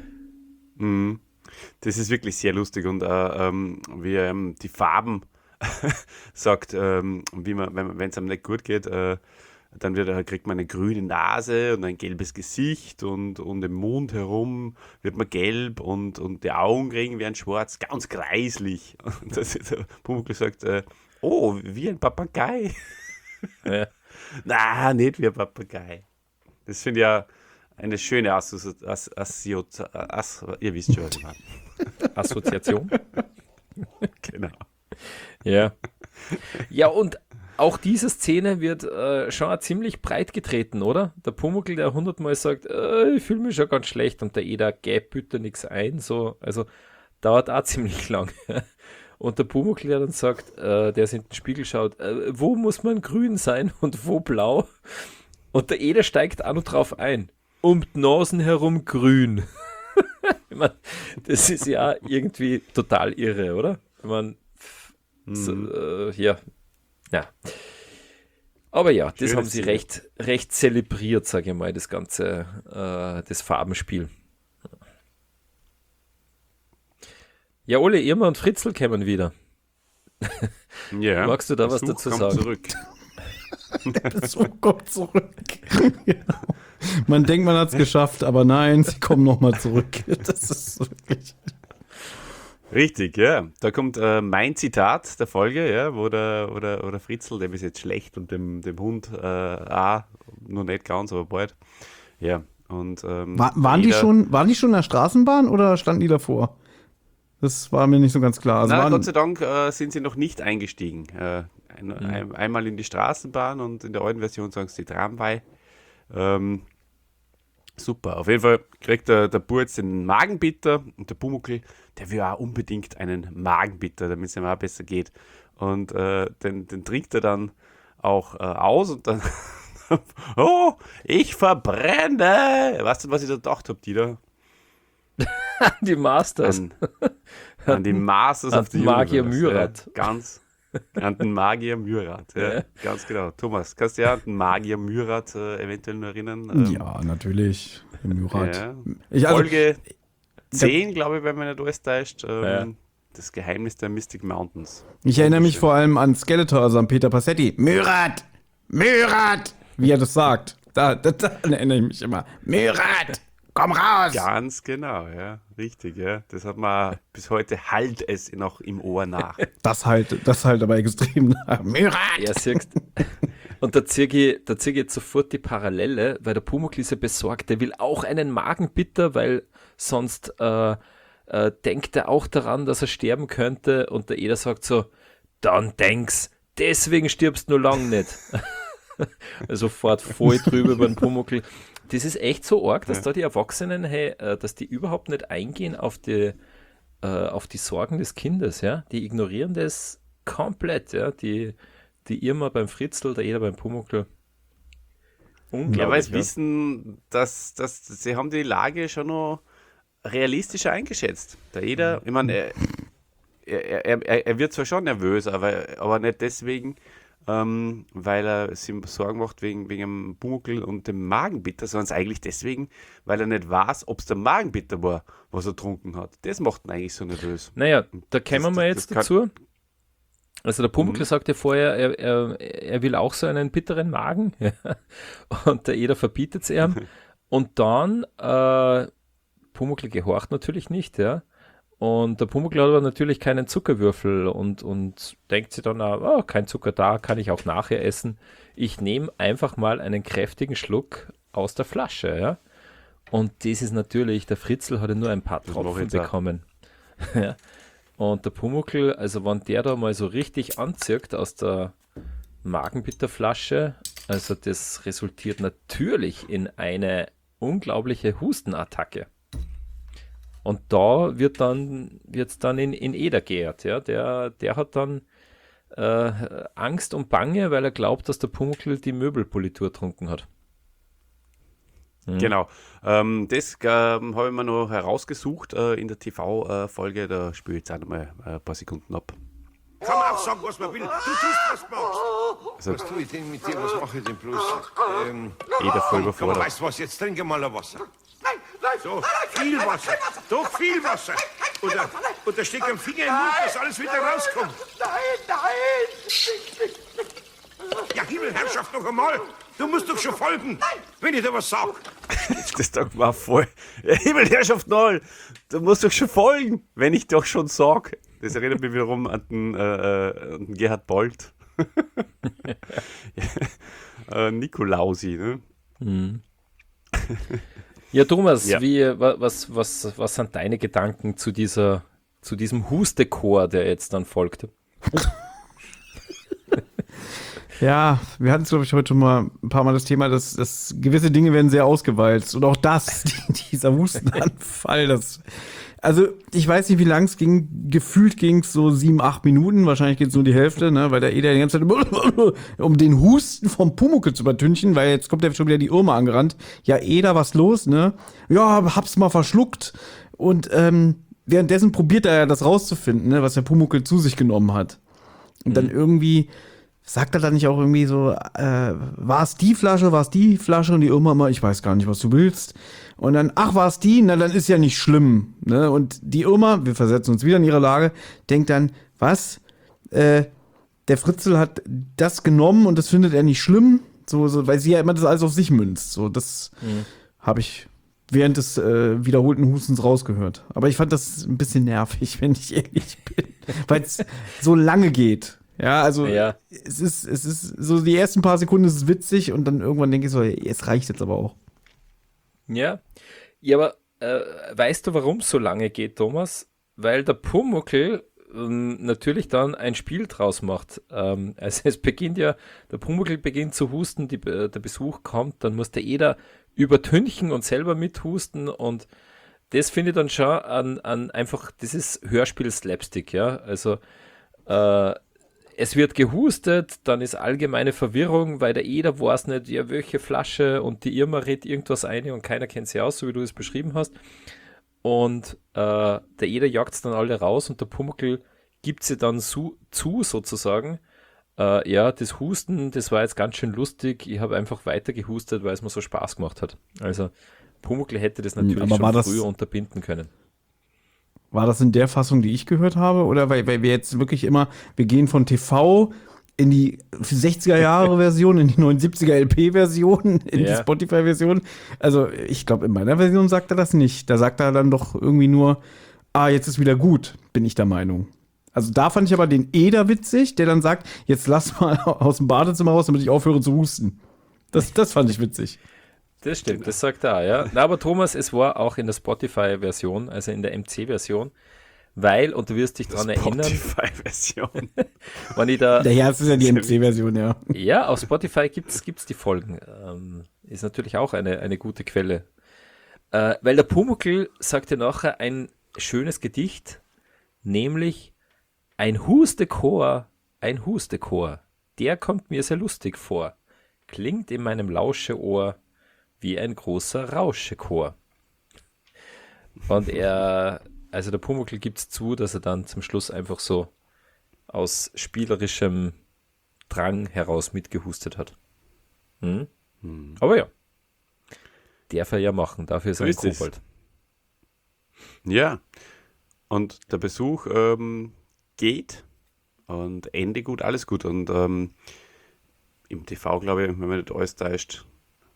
Das ist wirklich sehr lustig und wie die Farben sagt, wie man, wenn es einem nicht gut geht, dann kriegt man eine grüne Nase und ein gelbes Gesicht und im Mund herum wird man gelb und die Augenringe werden schwarz, ganz greislich. Und das ist, der Pumuckl sagt, oh, wie ein Papagei. Ja. Na, nicht wie ein Papagei. Das finde ich ja eine schöne ihr wisst schon, was ich meine. Assoziation? Genau. Ja. Ja, und auch diese Szene wird schon ziemlich breit getreten, oder? Der Pumuckl, der 100-mal sagt, ich fühle mich schon ganz schlecht und der Eder, gäb bitte nichts ein. So, also dauert auch ziemlich lang. Und der Pumuckl, der dann sagt, der sich in den Spiegel schaut, wo muss man grün sein und wo blau? Und der Eder steigt auch noch drauf ein. Um die Nasen herum grün. Ich mein, das ist ja irgendwie total irre, oder? Ich mein, ja. Aber ja, das Schönes haben sie recht zelebriert, sage ich mal, das ganze, das Farbenspiel. Ja, Ole, Irma und Fritzl kommen wieder. Ja, Magst du da was Besuch dazu kommt sagen? Zurück. Der Besuch kommt zurück. Ja. Man denkt, man hat es geschafft, aber nein, sie kommen nochmal zurück. Das ist wirklich... Richtig, ja. Da kommt mein Zitat der Folge, ja, wo der Fritzl, dem ist jetzt schlecht und dem Hund auch, noch nicht ganz, aber bald. Ja, und Waren die schon in der Straßenbahn oder standen die davor? Das war mir nicht so ganz klar. Also Nein, Gott sei Dank sind sie noch nicht eingestiegen. Einmal in die Straßenbahn und in der alten Version sagen sie die Tramway. Super, auf jeden Fall kriegt der Bub jetzt den Magenbitter und der Pumuckl, der will auch unbedingt einen Magenbitter, damit es ihm auch besser geht. Und den trinkt er dann auch aus und dann, oh, ich verbrenne! Weißt du, was ich da gedacht habe, Dieter? Die Masters. An die Masters An of the Magier Universe. Myrath. Ja, ganz. An den Magier Myrath, ja, ganz genau. Thomas, kannst du ja an den Magier Myrath eventuell noch erinnern? Ja, natürlich. Murat. Ja. Folge 10, glaube ich, wenn man nicht alles täuscht. Das Geheimnis der Mystic Mountains. Ich erinnere mich vor allem an Skeletor, also an Peter Passetti. Murat! Murat! Wie er das sagt. Daran erinnere ich mich immer. Murat! Komm raus! Ganz genau, ja, richtig, ja. Das hat man bis heute, halt es noch im Ohr nach. Das halt aber extrem nach. Murat! Ja, siehst. Und da ziehe ich jetzt sofort die Parallele, weil der Pumuckl ist ja besorgt, der will auch einen Magenbitter, weil sonst denkt er auch daran, dass er sterben könnte, und der Eder sagt so, dann denk's, deswegen stirbst du nur lang nicht. Sofort voll drüber über den Pumuckl. Das ist echt so arg, dass da die Erwachsenen, dass die überhaupt nicht eingehen auf die Sorgen des Kindes, ja. Die ignorieren das komplett, ja. Die Irma beim Fritzl, der Eder beim Pumuckl. Unglaublich. Ja, weil sie wissen, dass sie haben die Lage schon noch realistischer eingeschätzt. Der Eder, ich meine, er wird zwar schon nervös, aber nicht deswegen, weil er sich Sorgen macht wegen dem Pumuckl und dem Magenbitter, sondern eigentlich deswegen, weil er nicht weiß, ob es der Magenbitter war, was er getrunken hat. Das macht ihn eigentlich so nervös. Naja, da kommen wir jetzt dazu. Also der Pumuckl sagt ja vorher, er will auch so einen bitteren Magen. Und der Eder verbietet es ihm. Und dann, Pumuckl gehorcht natürlich nicht, ja. Und der Pumuckl hat aber natürlich keinen Zuckerwürfel und denkt sich dann, kein Zucker da, kann ich auch nachher essen. Ich nehme einfach mal einen kräftigen Schluck aus der Flasche, ja. Und das ist natürlich, der Fritzl hat ja nur ein paar Tropfen bekommen. Ja. Und der Pumuckl, also wenn der da mal so richtig anzirkt aus der Magenbitterflasche, also das resultiert natürlich in eine unglaubliche Hustenattacke. Und da wird's dann in Eder geehrt, ja. Der hat dann Angst und Bange, weil er glaubt, dass der Pumuckl die Möbelpolitur getrunken hat. Genau. Das habe ich mir noch herausgesucht in der TV-Folge. Da spiele ich jetzt auch noch mal ein paar Sekunden ab. Kann man auch sagen, was man will. Du tust, was du magst. Was tue ich denn mit dir? Was mache ich denn bloß? Eder voll Aber überfordert. weißt du was, jetzt trinke mal ein Wasser. Nein, nein, So, nein, viel nein, Wasser. kein Wasser. Doch, viel Wasser. Oder steck am Finger im Mund, dass alles wieder rauskommt. Nein. Ja, Himmelherrschaft, noch einmal. Du musst doch schon folgen, wenn ich dir was sag. Das sagt man voll. Ja, Himmelherrschaft Noll, du musst doch schon folgen, wenn ich doch schon sag. Das erinnert mich wiederum an den Gerhard Bolt. Nikolausi, ne? Ja, Thomas, Ja. was sind deine Gedanken zu diesem Hustechor, der jetzt dann folgt? Ja, wir hatten es, glaube ich, heute schon mal ein paar Mal das Thema, dass gewisse Dinge werden sehr ausgewalzt. Und auch dieser Hustenanfall, also ich weiß nicht, wie lang es ging. Gefühlt ging es so 7-8 Minuten. Wahrscheinlich geht es nur die Hälfte, ne? Weil der Eder die ganze Zeit um den Husten vom Pumuckl zu übertünchen, weil jetzt kommt ja schon wieder die Irma angerannt. Ja, Eder, was los, ne? Ja, hab's mal verschluckt. Und währenddessen probiert er ja das rauszufinden, ne? Was der Pumuckl zu sich genommen hat. Und dann irgendwie sagt er dann nicht auch irgendwie so, war es die Flasche? Und die Irma immer, ich weiß gar nicht, was du willst. Und dann, ach, war es die? Na, dann ist ja nicht schlimm. Ne? Und die Irma, wir versetzen uns wieder in ihre Lage, denkt dann, was? Der Fritzl hat das genommen und das findet er nicht schlimm, so, weil sie ja immer das alles auf sich münzt. So, das während des wiederholten Hustens rausgehört. Aber ich fand das ein bisschen nervig, wenn ich ehrlich bin, weil es so lange geht. Ja, also Ja. es ist so, die ersten paar Sekunden ist es witzig und dann irgendwann denke ich so, es reicht jetzt aber auch. Ja, aber weißt du, warum es so lange geht, Thomas? Weil der Pumuckl natürlich dann ein Spiel draus macht. Also es beginnt ja, der Pumuckl beginnt zu husten, der Besuch kommt, dann muss der Eder übertünchen und selber mithusten und das finde ich dann schon an einfach, das ist Hörspiel-Slapstick, ja, also es wird gehustet, dann ist allgemeine Verwirrung, weil der Eder weiß nicht, ja, welche Flasche und die Irma redet irgendwas ein und keiner kennt sie aus, so wie du es beschrieben hast. Und der Eder jagt es dann alle raus und der Pumuckl gibt sie dann zu sozusagen. Ja, das Husten, das war jetzt ganz schön lustig. Ich habe einfach weiter gehustet, weil es mir so Spaß gemacht hat. Also Pumuckl hätte das natürlich Aber war schon das- früher unterbinden können. War das in der Fassung, die ich gehört habe? Oder weil wir jetzt wirklich immer, wir gehen von TV in die 60er-Jahre-Version, in die 79er LP-Version, in die Ja. Spotify-Version. Also ich glaube, in meiner Version sagt er das nicht. Da sagt er dann doch irgendwie nur, jetzt ist wieder gut, bin ich der Meinung. Also da fand ich aber den Eder witzig, der dann sagt, jetzt lass mal aus dem Badezimmer raus, damit ich aufhöre zu husten. Das fand ich witzig. Das stimmt, das sagt er auch, ja. Na, aber Thomas, es war auch in der Spotify-Version, also in der MC-Version, weil, und du wirst dich dran erinnern, Spotify-Version. wenn ich da, Ja, es ist ja die MC-Version, ja. ja, auf Spotify gibt's die Folgen, ist natürlich auch eine gute Quelle. Weil der Pumuckl sagte nachher ein schönes Gedicht, nämlich ein Hustechor, der kommt mir sehr lustig vor, klingt in meinem Lauscheohr wie ein großer Rauschechor. Und also der Pumuckl gibt es zu, dass er dann zum Schluss einfach so aus spielerischem Drang heraus mitgehustet hat. Aber ja, darf er ja machen, dafür ist er ein ist es. Kobold. Ja, und der Besuch geht und Ende gut, alles gut. Und im TV, glaube ich, wenn man nicht alles täuscht,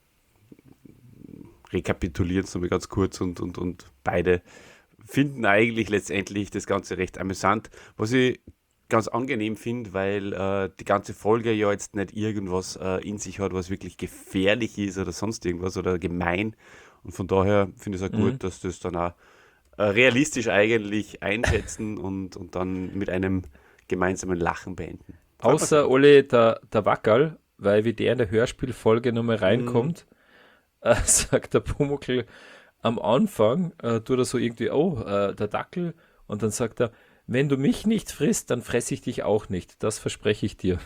rekapitulieren es nochmal ganz kurz und beide finden eigentlich letztendlich das Ganze recht amüsant, was ich ganz angenehm finde, weil die ganze Folge ja jetzt nicht irgendwas in sich hat, was wirklich gefährlich ist oder sonst irgendwas oder gemein, und von daher finde ich es auch gut, dass das dann auch realistisch eigentlich einschätzen und dann mit einem gemeinsamen Lachen beenden. Außer Ole der Wackerl, weil wie der in der Hörspielfolge nochmal reinkommt, sagt der Pumuckl am Anfang, tut er so irgendwie, der Dackel, und dann sagt er, wenn du mich nicht frisst, dann fresse ich dich auch nicht, das verspreche ich dir.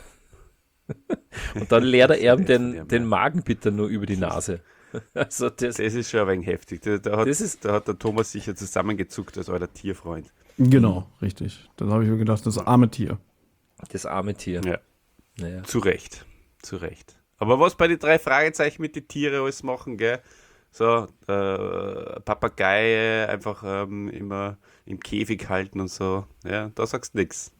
Und dann leert er ihm den Magen bitte nur über die Nase. Also das ist schon ein wenig heftig. Da hat der Thomas sicher zusammengezuckt als euer Tierfreund. Genau, richtig. Dann habe ich mir gedacht, das arme Tier. Das arme Tier. Ja. Naja. Zu Recht. Aber was bei den 3 Fragezeichen mit den Tieren alles machen, gell? So, Papagei einfach immer im Käfig halten und so. Ja, da sagst du nichts.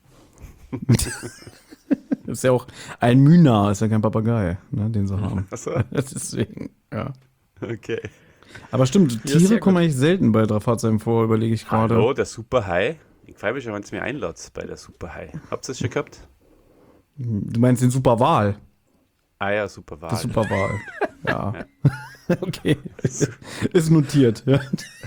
Das ist ja auch ein Mühnar, ist ja kein Papagei, ne, den sie haben. Ach so. Deswegen, ja. Okay. Aber stimmt, Ja, Tiere sehr kommen gut. eigentlich selten bei 3 Fahrzeugen vor, überlege ich gerade. Hallo, der Superhai. Ich freue mich schon, wenn es mir einladet bei der Superhai. Habt ihr das schon gehabt? Du meinst den Superwal? Ah ja, Superwahl. Das Superwal. Ja. Okay. Ist notiert, ja.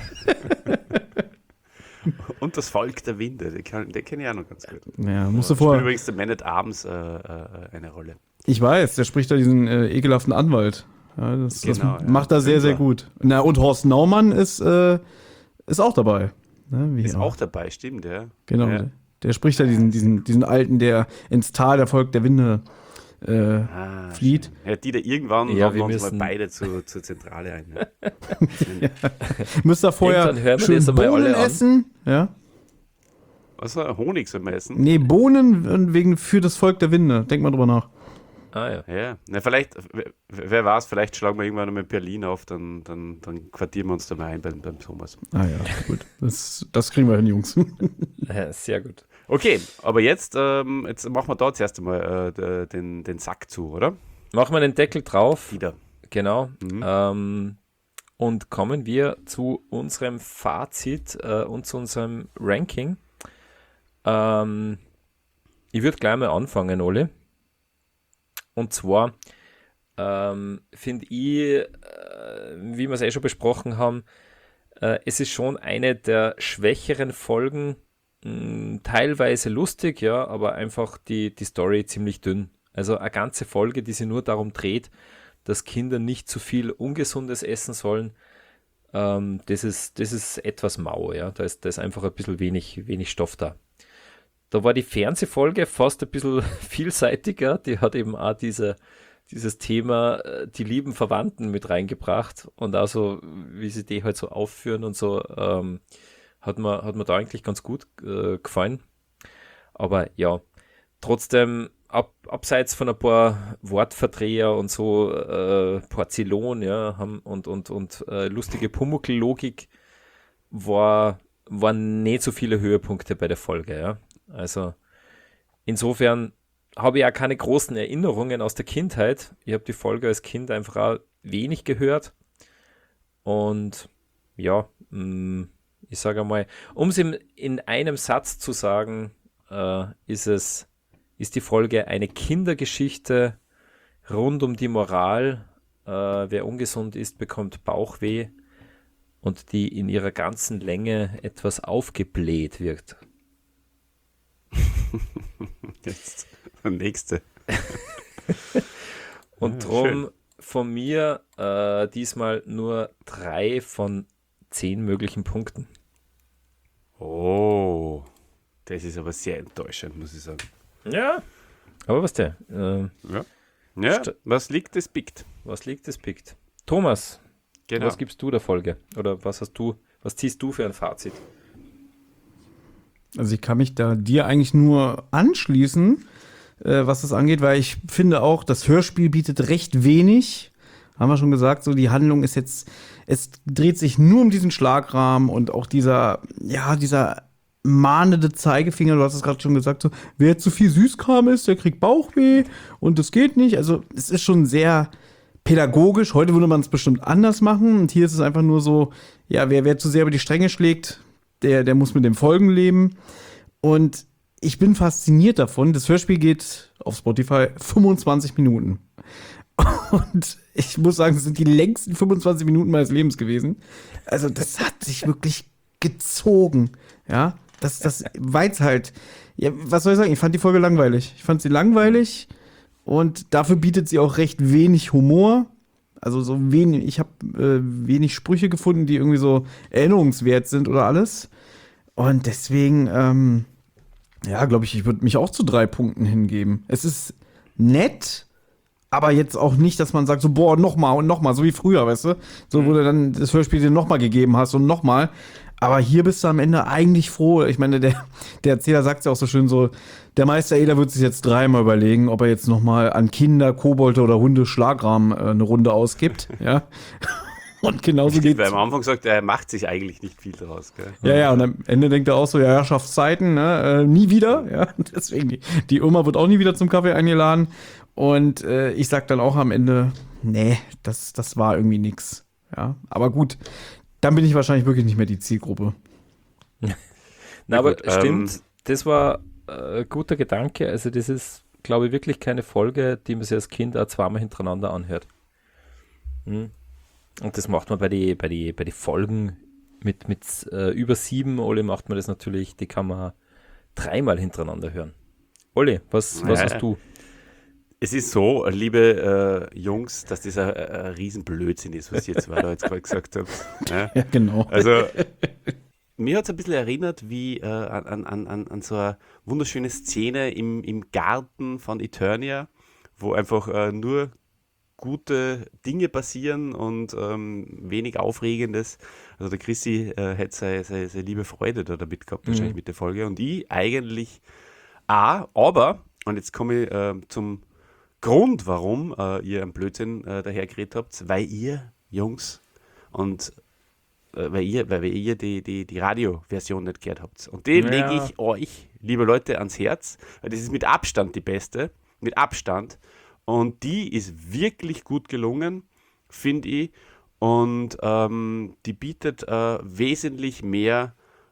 Und das Volk der Winde, den kenne ich auch noch ganz gut. Ja, musst du Spielt vor. übrigens der Man at Arms eine Rolle. Ich weiß, der spricht da diesen ekelhaften Anwalt. Ja, das Genau, ja. macht er sehr, sehr Super. gut. Na, und Horst Naumann ist auch dabei. Ne, wie Ist auch. auch dabei, stimmt, ja. Genau. Ja. Der spricht da diesen Alten, der ins Tal der Volk der Winde flieht. Ja, die da irgendwann Ja, laden wir wir uns müssen- mal beide zur Zentrale ein. Ja. Müsst ihr vorher Dann hören wir schön das einmal Bohnen alle an. essen. Ja? Was war Honig soll man essen? Nee, Bohnen für das Volk der Winde. Denk mal drüber nach. Ah ja. Ja, na, vielleicht, wer weiß, vielleicht schlagen wir irgendwann mal Berlin auf, dann quartieren wir uns da mal ein beim Thomas. Ah ja, gut. Das kriegen wir hin, Jungs. Sehr gut. Okay, aber jetzt machen wir da zuerst einmal den Sack zu, oder? Machen wir den Deckel drauf. Wieder. Genau. und kommen wir zu unserem Fazit und zu unserem Ranking. Ich würde gleich mal anfangen, Ole. Und zwar finde ich, wie wir es schon besprochen haben, es ist schon eine der schwächeren Folgen, teilweise lustig, ja, aber einfach die Story ziemlich dünn. Also eine ganze Folge, die sich nur darum dreht, dass Kinder nicht zu viel Ungesundes essen sollen, das ist etwas mau, ja. Da ist einfach ein bisschen wenig Stoff da. Da war die Fernsehfolge fast ein bisschen vielseitiger, die hat eben auch dieses Thema, die lieben Verwandten mit reingebracht und auch so, wie sie die halt so aufführen und so, hat mir da eigentlich ganz gut gefallen. Aber ja, trotzdem, abseits von ein paar Wortverdreher und so, Porzellan, ja, und lustige Pumuckl-Logik, waren nicht so viele Höhepunkte bei der Folge, ja. Also insofern habe ich auch keine großen Erinnerungen aus der Kindheit. Ich habe die Folge als Kind einfach auch wenig gehört. Und ja, ich sage einmal, um es in einem Satz zu sagen, ist die Folge eine Kindergeschichte rund um die Moral. Wer ungesund ist, bekommt Bauchweh und die in ihrer ganzen Länge etwas aufgebläht wirkt. Jetzt der nächste. Und drum von mir diesmal nur 3 von 10 möglichen Punkten. Oh, das ist aber sehr enttäuschend, muss ich sagen. Ja. Aber was der? Ja, was liegt, das pickt. Was liegt, das pickt. Thomas, Genau. was gibst du der Folge? Oder was ziehst du für ein Fazit? Also ich kann mich da dir eigentlich nur anschließen, was das angeht, weil ich finde auch, das Hörspiel bietet recht wenig. Haben wir schon gesagt, so die Handlung ist jetzt, es dreht sich nur um diesen Schlagrahmen und auch dieser mahnende Zeigefinger, du hast es gerade schon gesagt, so, wer zu viel Süßkram isst, der kriegt Bauchweh und das geht nicht. Also es ist schon sehr pädagogisch. Heute würde man es bestimmt anders machen und hier ist es einfach nur so, ja, wer zu sehr über die Stränge schlägt, der muss mit dem Folgen leben. Und ich bin fasziniert davon. Das Hörspiel geht auf Spotify 25 Minuten. Und ich muss sagen, das sind die längsten 25 Minuten meines Lebens gewesen. Also das hat sich wirklich gezogen. Ja, weil es halt, ja, was soll ich sagen? Ich fand die Folge langweilig. Ich fand sie langweilig und dafür bietet sie auch recht wenig Humor. Also so wenig, ich habe wenig Sprüche gefunden, die irgendwie so erinnerungswert sind oder alles. Und deswegen, ja, glaube ich würde mich auch zu 3 Punkten hingeben. Es ist nett, aber jetzt auch nicht, dass man sagt so, boah, nochmal und nochmal, so wie früher, weißt du? So, wo du dann das Hörspiel dir nochmal gegeben hast und nochmal. Aber hier bist du am Ende eigentlich froh. Ich meine, der Erzähler sagt ja auch so schön so, der Meister Eder wird sich jetzt 3-mal überlegen, ob er jetzt nochmal an Kinder, Kobolde oder Hunde Schlagrahmen eine Runde ausgibt, ja. Und genauso geht's. Weil am Anfang sagt er macht sich eigentlich nicht viel daraus, gell? Ja, und am Ende denkt er auch so, ja, Herrschaftszeiten, ne, nie wieder, ja. Deswegen, die Oma wird auch nie wieder zum Kaffee eingeladen. Und ich sag dann auch am Ende, nee, das war irgendwie nix, ja. Aber gut, dann bin ich wahrscheinlich wirklich nicht mehr die Zielgruppe. Na, aber gut, stimmt, das war ein guter Gedanke. Also das ist, glaube ich, wirklich keine Folge, die man sich als Kind auch 2-mal hintereinander anhört. Und das macht man bei die Folgen mit über 7, Olli, macht man das natürlich, die kann man 3-mal hintereinander hören. Olli, was hast du? Es ist so, liebe Jungs, dass das ein Riesenblödsinn ist, was ihr zwei da jetzt gerade gesagt habt. Ja? Ja, genau. Also, mir hat es ein bisschen erinnert wie an so eine wunderschöne Szene im Garten von Eternia, wo einfach nur gute Dinge passieren und wenig Aufregendes. Also der Chrissy hätte seine liebe Freude da damit gehabt, wahrscheinlich mit der Folge. Und ich eigentlich auch, aber, und jetzt komme ich zum Grund, warum ihr einen Blödsinn dahergeredet habt, weil ihr Jungs und weil ihr die Radioversion nicht gehört habt. Und den lege ich euch, liebe Leute, ans Herz, weil das ist mit Abstand die beste, mit Abstand. Und die ist wirklich gut gelungen, finde ich. Und die bietet wesentlich mehr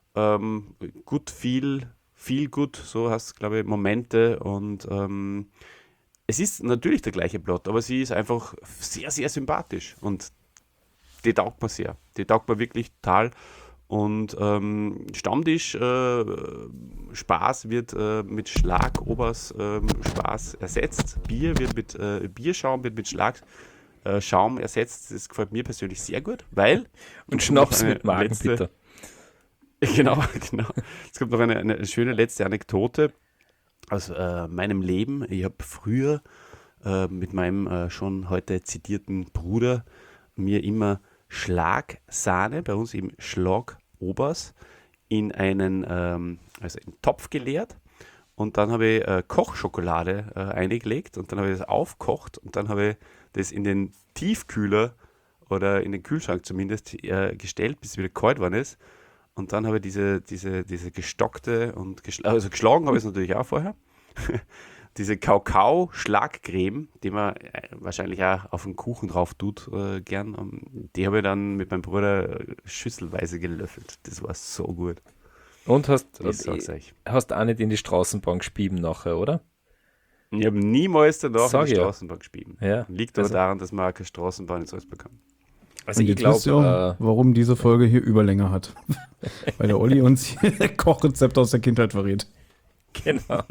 viel gut, so heißt es, glaube ich, Momente. Und es ist natürlich der gleiche Plot, aber sie ist einfach sehr, sehr sympathisch. Und die taugt mir sehr. Die taugt mir wirklich total. Und Stammtisch Spaß wird mit Schlagobers Spaß ersetzt. Bier wird mit Bierschaum wird mit Schlagschaum ersetzt. Das gefällt mir persönlich sehr gut, weil... Und Schnaps mit Magenbitter. Genau. Es kommt noch eine schöne letzte Anekdote aus meinem Leben. Ich habe früher mit meinem schon heute zitierten Bruder mir immer Schlagsahne, bei uns eben Schlagobers, in einen Topf geleert. Und dann habe ich Kochschokolade eingelegt und dann habe ich das aufgekocht und dann habe ich das in den Tiefkühler oder in den Kühlschrank zumindest gestellt, bis es wieder kalt geworden ist. Und dann habe ich diese gestockte und geschlagen habe ich es natürlich auch vorher. Diese Kakao-Schlagcreme, die man wahrscheinlich auch auf den Kuchen drauf tut, gern. Die habe ich dann mit meinem Bruder schüsselweise gelöffelt. Das war so gut. Und hast auch nicht in die Straßenbahn gespieben nachher, oder? Ich habe niemals danach in die Ja. Straßenbahn gespieben. Ja, Liegt aber daran, dass man auch keine Straßenbahn in Salzburg kann. Also Und ich jetzt wisst ihr glaube, auch, warum diese Folge hier Überlänge hat. Weil der Olli uns hier Kochrezepte aus der Kindheit verrät. genau.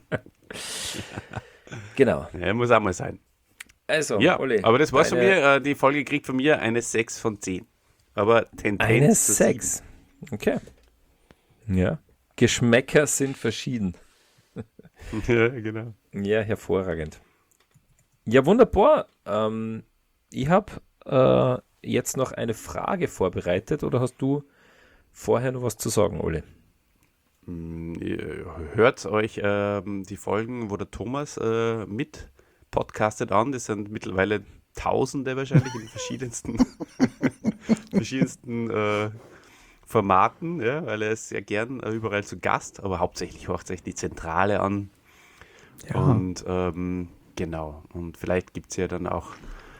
Genau. Ja, muss auch mal sein. Also, Ja, Olli, aber das war's von deine- mir. Die Folge kriegt von mir eine 6 von 10. Aber Tendenz Eine zu 6. Okay. Ja. Geschmäcker sind verschieden. 7. Ja, genau. Ja, hervorragend. Ja, wunderbar. Ich habe jetzt noch eine Frage vorbereitet oder hast du vorher noch was zu sagen, Olli? Ihr hört euch die Folgen, wo der Thomas mit podcastet an. Das sind mittlerweile Tausende wahrscheinlich in verschiedensten Formaten, ja, weil er ist sehr gern überall zu Gast, aber hauptsächlich hört sich die Zentrale an. Ja. Und genau, und vielleicht gibt es ja dann auch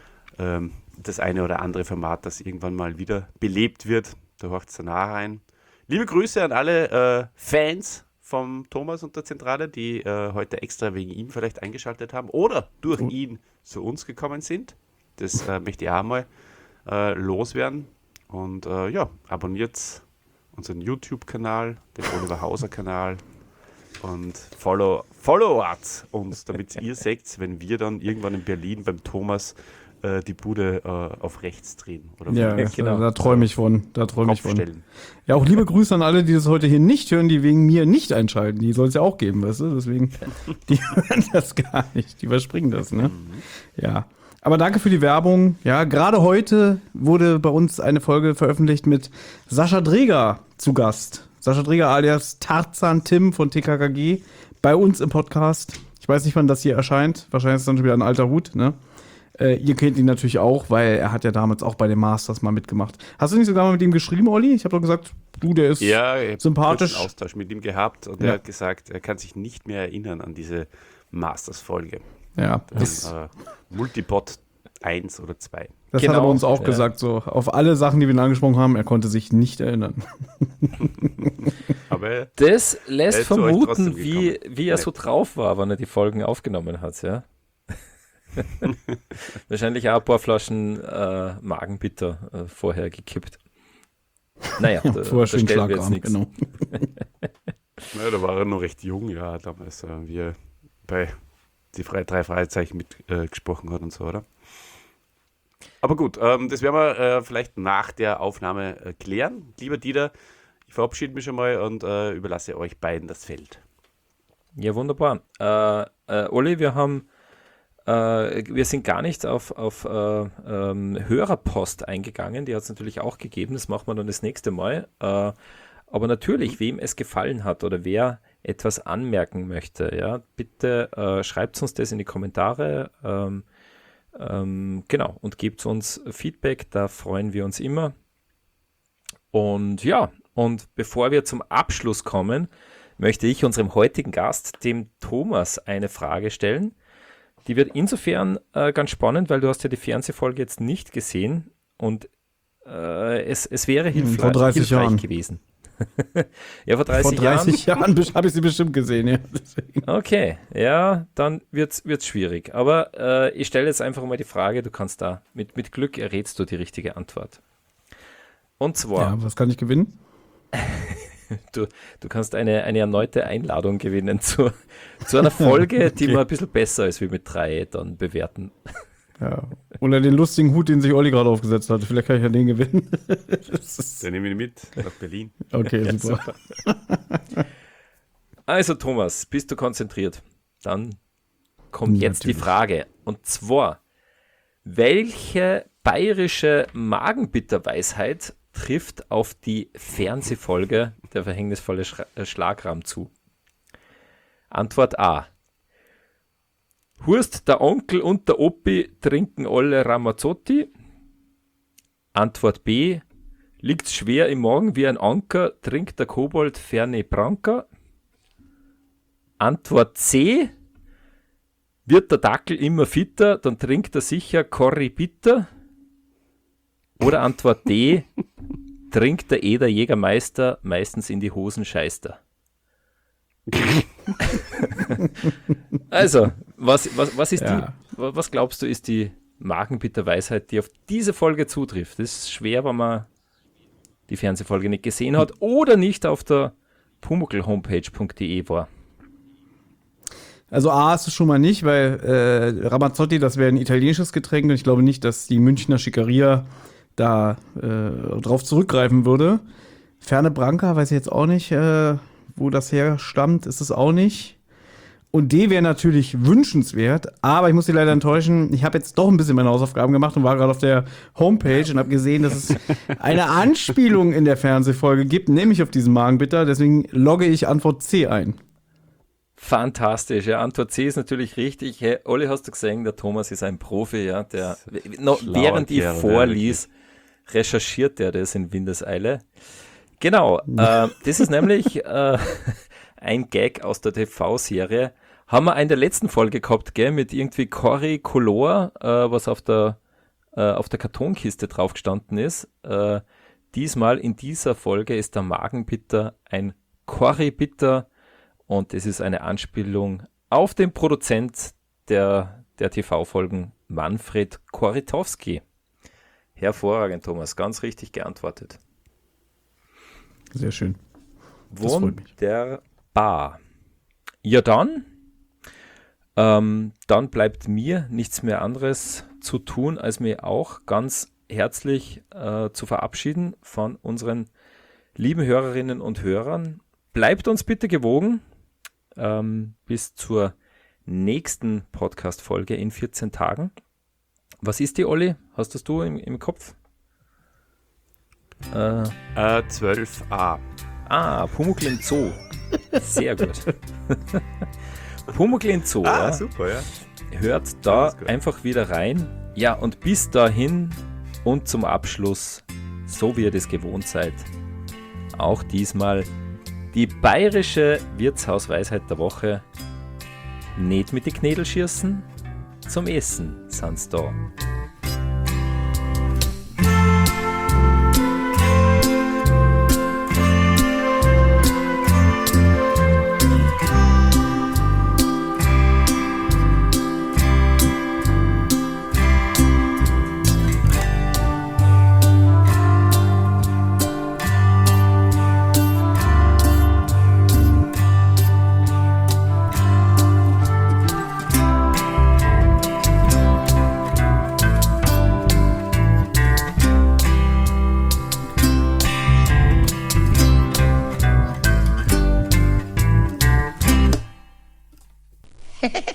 das eine oder andere Format, das irgendwann mal wieder belebt wird. Da hört es danach rein. Liebe Grüße an alle Fans vom Thomas und der Zentrale, die heute extra wegen ihm vielleicht eingeschaltet haben oder durch ihn zu uns gekommen sind. Das möchte ich auch mal loswerden. Und ja, abonniert unseren YouTube-Kanal, den Oliver Hauser-Kanal und followt uns, damit ihr seht, wenn wir dann irgendwann in Berlin beim Thomas die Bude auf rechts drehen. Oder Ja, genau. da träume ich von. Kopf stellen. Ja, auch liebe Grüße an alle, die das heute hier nicht hören, die wegen mir nicht einschalten. Die soll es ja auch geben, weißt du? Deswegen, die hören das gar nicht. Die überspringen das, ne? Ja. Aber danke für die Werbung. Ja, gerade heute wurde bei uns eine Folge veröffentlicht mit Sascha Dreger zu Gast. Sascha Dreger alias Tarzan Tim von TKKG bei uns im Podcast. Ich weiß nicht, wann das hier erscheint. Wahrscheinlich ist es dann schon wieder ein alter Hut, ne? Ihr kennt ihn natürlich auch, weil er hat ja damals auch bei den Masters mal mitgemacht. Hast du nicht sogar mal mit ihm geschrieben, Olli? Ich habe doch gesagt, du, der ist Ja, ich habe sympathisch. einen Austausch mit ihm gehabt und Ja. er hat gesagt, er kann sich nicht mehr erinnern an diese Masters-Folge. Ja, das Multipod 1 oder 2. hat Genau, er bei uns auch ja. gesagt, so auf alle Sachen, die wir ihn angesprochen haben, er konnte sich nicht erinnern. Aber Das lässt Er ist zu euch vermuten, trotzdem wie gekommen. er so drauf war, wenn er die Folgen aufgenommen hat, ja. Wahrscheinlich auch ein paar Flaschen Magenbitter vorher gekippt. Naja, da Vorher schön stellen wir jetzt Schlagarm, nichts. genau. ja, da war er noch recht jung, ja, damals, wie er bei die drei Fragezeichen mitgesprochen hat und so, oder? Aber gut, das werden wir vielleicht nach der Aufnahme klären. Lieber Dieter, ich verabschiede mich schon mal und überlasse euch beiden das Feld. Ja, wunderbar. Olli, wir sind gar nicht auf Hörerpost eingegangen, die hat es natürlich auch gegeben, das machen wir dann das nächste Mal. Aber natürlich, wem es gefallen hat oder wer etwas anmerken möchte, ja, bitte schreibt uns das in die Kommentare, genau, und gebt uns Feedback, da freuen wir uns immer. Und ja, und bevor wir zum Abschluss kommen, möchte ich unserem heutigen Gast, dem Thomas, eine Frage stellen. Die wird insofern ganz spannend, weil du hast ja die Fernsehfolge jetzt nicht gesehen und es wäre hilfreich, vor 30 Jahren gewesen. Ja, vor 30 Vor 30 Jahren habe ich sie bestimmt gesehen, ja. Deswegen. Okay, ja, dann wird's schwierig. Aber ich stelle jetzt einfach mal die Frage, du kannst da, mit Glück errätst du die richtige Antwort. Und zwar, Ja, was kann ich gewinnen? du kannst eine erneute Einladung gewinnen zu einer Folge, die mal ein bisschen besser ist, wie mit 3 dann bewerten. Ja. Oder den lustigen Hut, den sich Olli gerade aufgesetzt hat. Vielleicht kann ich ja den gewinnen. Dann nehme ich ihn mit nach Berlin. Okay, super. Also Thomas, bist du konzentriert? Dann kommt jetzt die Frage. Und zwar, welche bayerische Magenbitterweisheit trifft auf die Fernsehfolge Der verhängnisvolle Schlagrahm zu? Antwort A. Hurst, der Onkel und der Opi trinken alle Ramazzotti. Antwort B. Liegt's schwer im Magen wie ein Anker, trinkt der Kobold Ferne Branca. Antwort C. Wird der Dackel immer fitter, dann trinkt er sicher Corri Bitter. Oder Antwort D. Trinkt der Eder Jägermeister meistens in die Hosen scheißt er. Also, was ist was glaubst du, ist die Magenbitterweisheit, die auf diese Folge zutrifft? Das ist schwer, wenn man die Fernsehfolge nicht gesehen hat oder nicht auf der pumuckl-homepage.de war. Also A ist es schon mal nicht, weil Ramazzotti, das wäre ein italienisches Getränk und ich glaube nicht, dass die Münchner Schickeria da drauf zurückgreifen würde. Ferne Branca, weiß ich jetzt auch nicht, wo das herstammt, ist es auch nicht. Und D wäre natürlich wünschenswert, aber ich muss Sie leider enttäuschen, ich habe jetzt doch ein bisschen meine Hausaufgaben gemacht und war gerade auf der Homepage und habe gesehen, dass es eine Anspielung in der Fernsehfolge gibt, nämlich auf diesen Magenbitter, deswegen logge ich Antwort C ein. Fantastisch, ja, Antwort C ist natürlich richtig. Hey, Olli, hast du gesehen, der Thomas ist ein Profi, ja, der, während ich vorlies, recherchiert er das in Windeseile. Genau, das ist nämlich ein Gag aus der TV-Serie. Haben wir in der letzten Folge gehabt, gell, mit irgendwie Corri Color, was auf der Kartonkiste drauf gestanden ist. Diesmal in dieser Folge ist der Magenbitter ein Corri Bitter und es ist eine Anspielung auf den Produzent der TV-Folgen, Manfred Koritowski. Hervorragend, Thomas, ganz richtig geantwortet. Sehr schön. Das freut mich. Wunderbar. Ja, dann bleibt mir nichts mehr anderes zu tun, als mir auch ganz herzlich zu verabschieden von unseren lieben Hörerinnen und Hörern. Bleibt uns bitte gewogen bis zur nächsten Podcast-Folge in 14 Tagen. Was ist die, Olli? Hast das du im Kopf? 12a. Pumuckl im Zoo. Sehr gut. Pumuckl im Zoo. Ja. Super, ja. Hört da einfach wieder rein. Ja, und bis dahin und zum Abschluss, so wie ihr das gewohnt seid, auch diesmal die bayerische Wirtshausweisheit der Woche. Nicht mit die Knädel schießen, zum Essen sind's da. Hehehe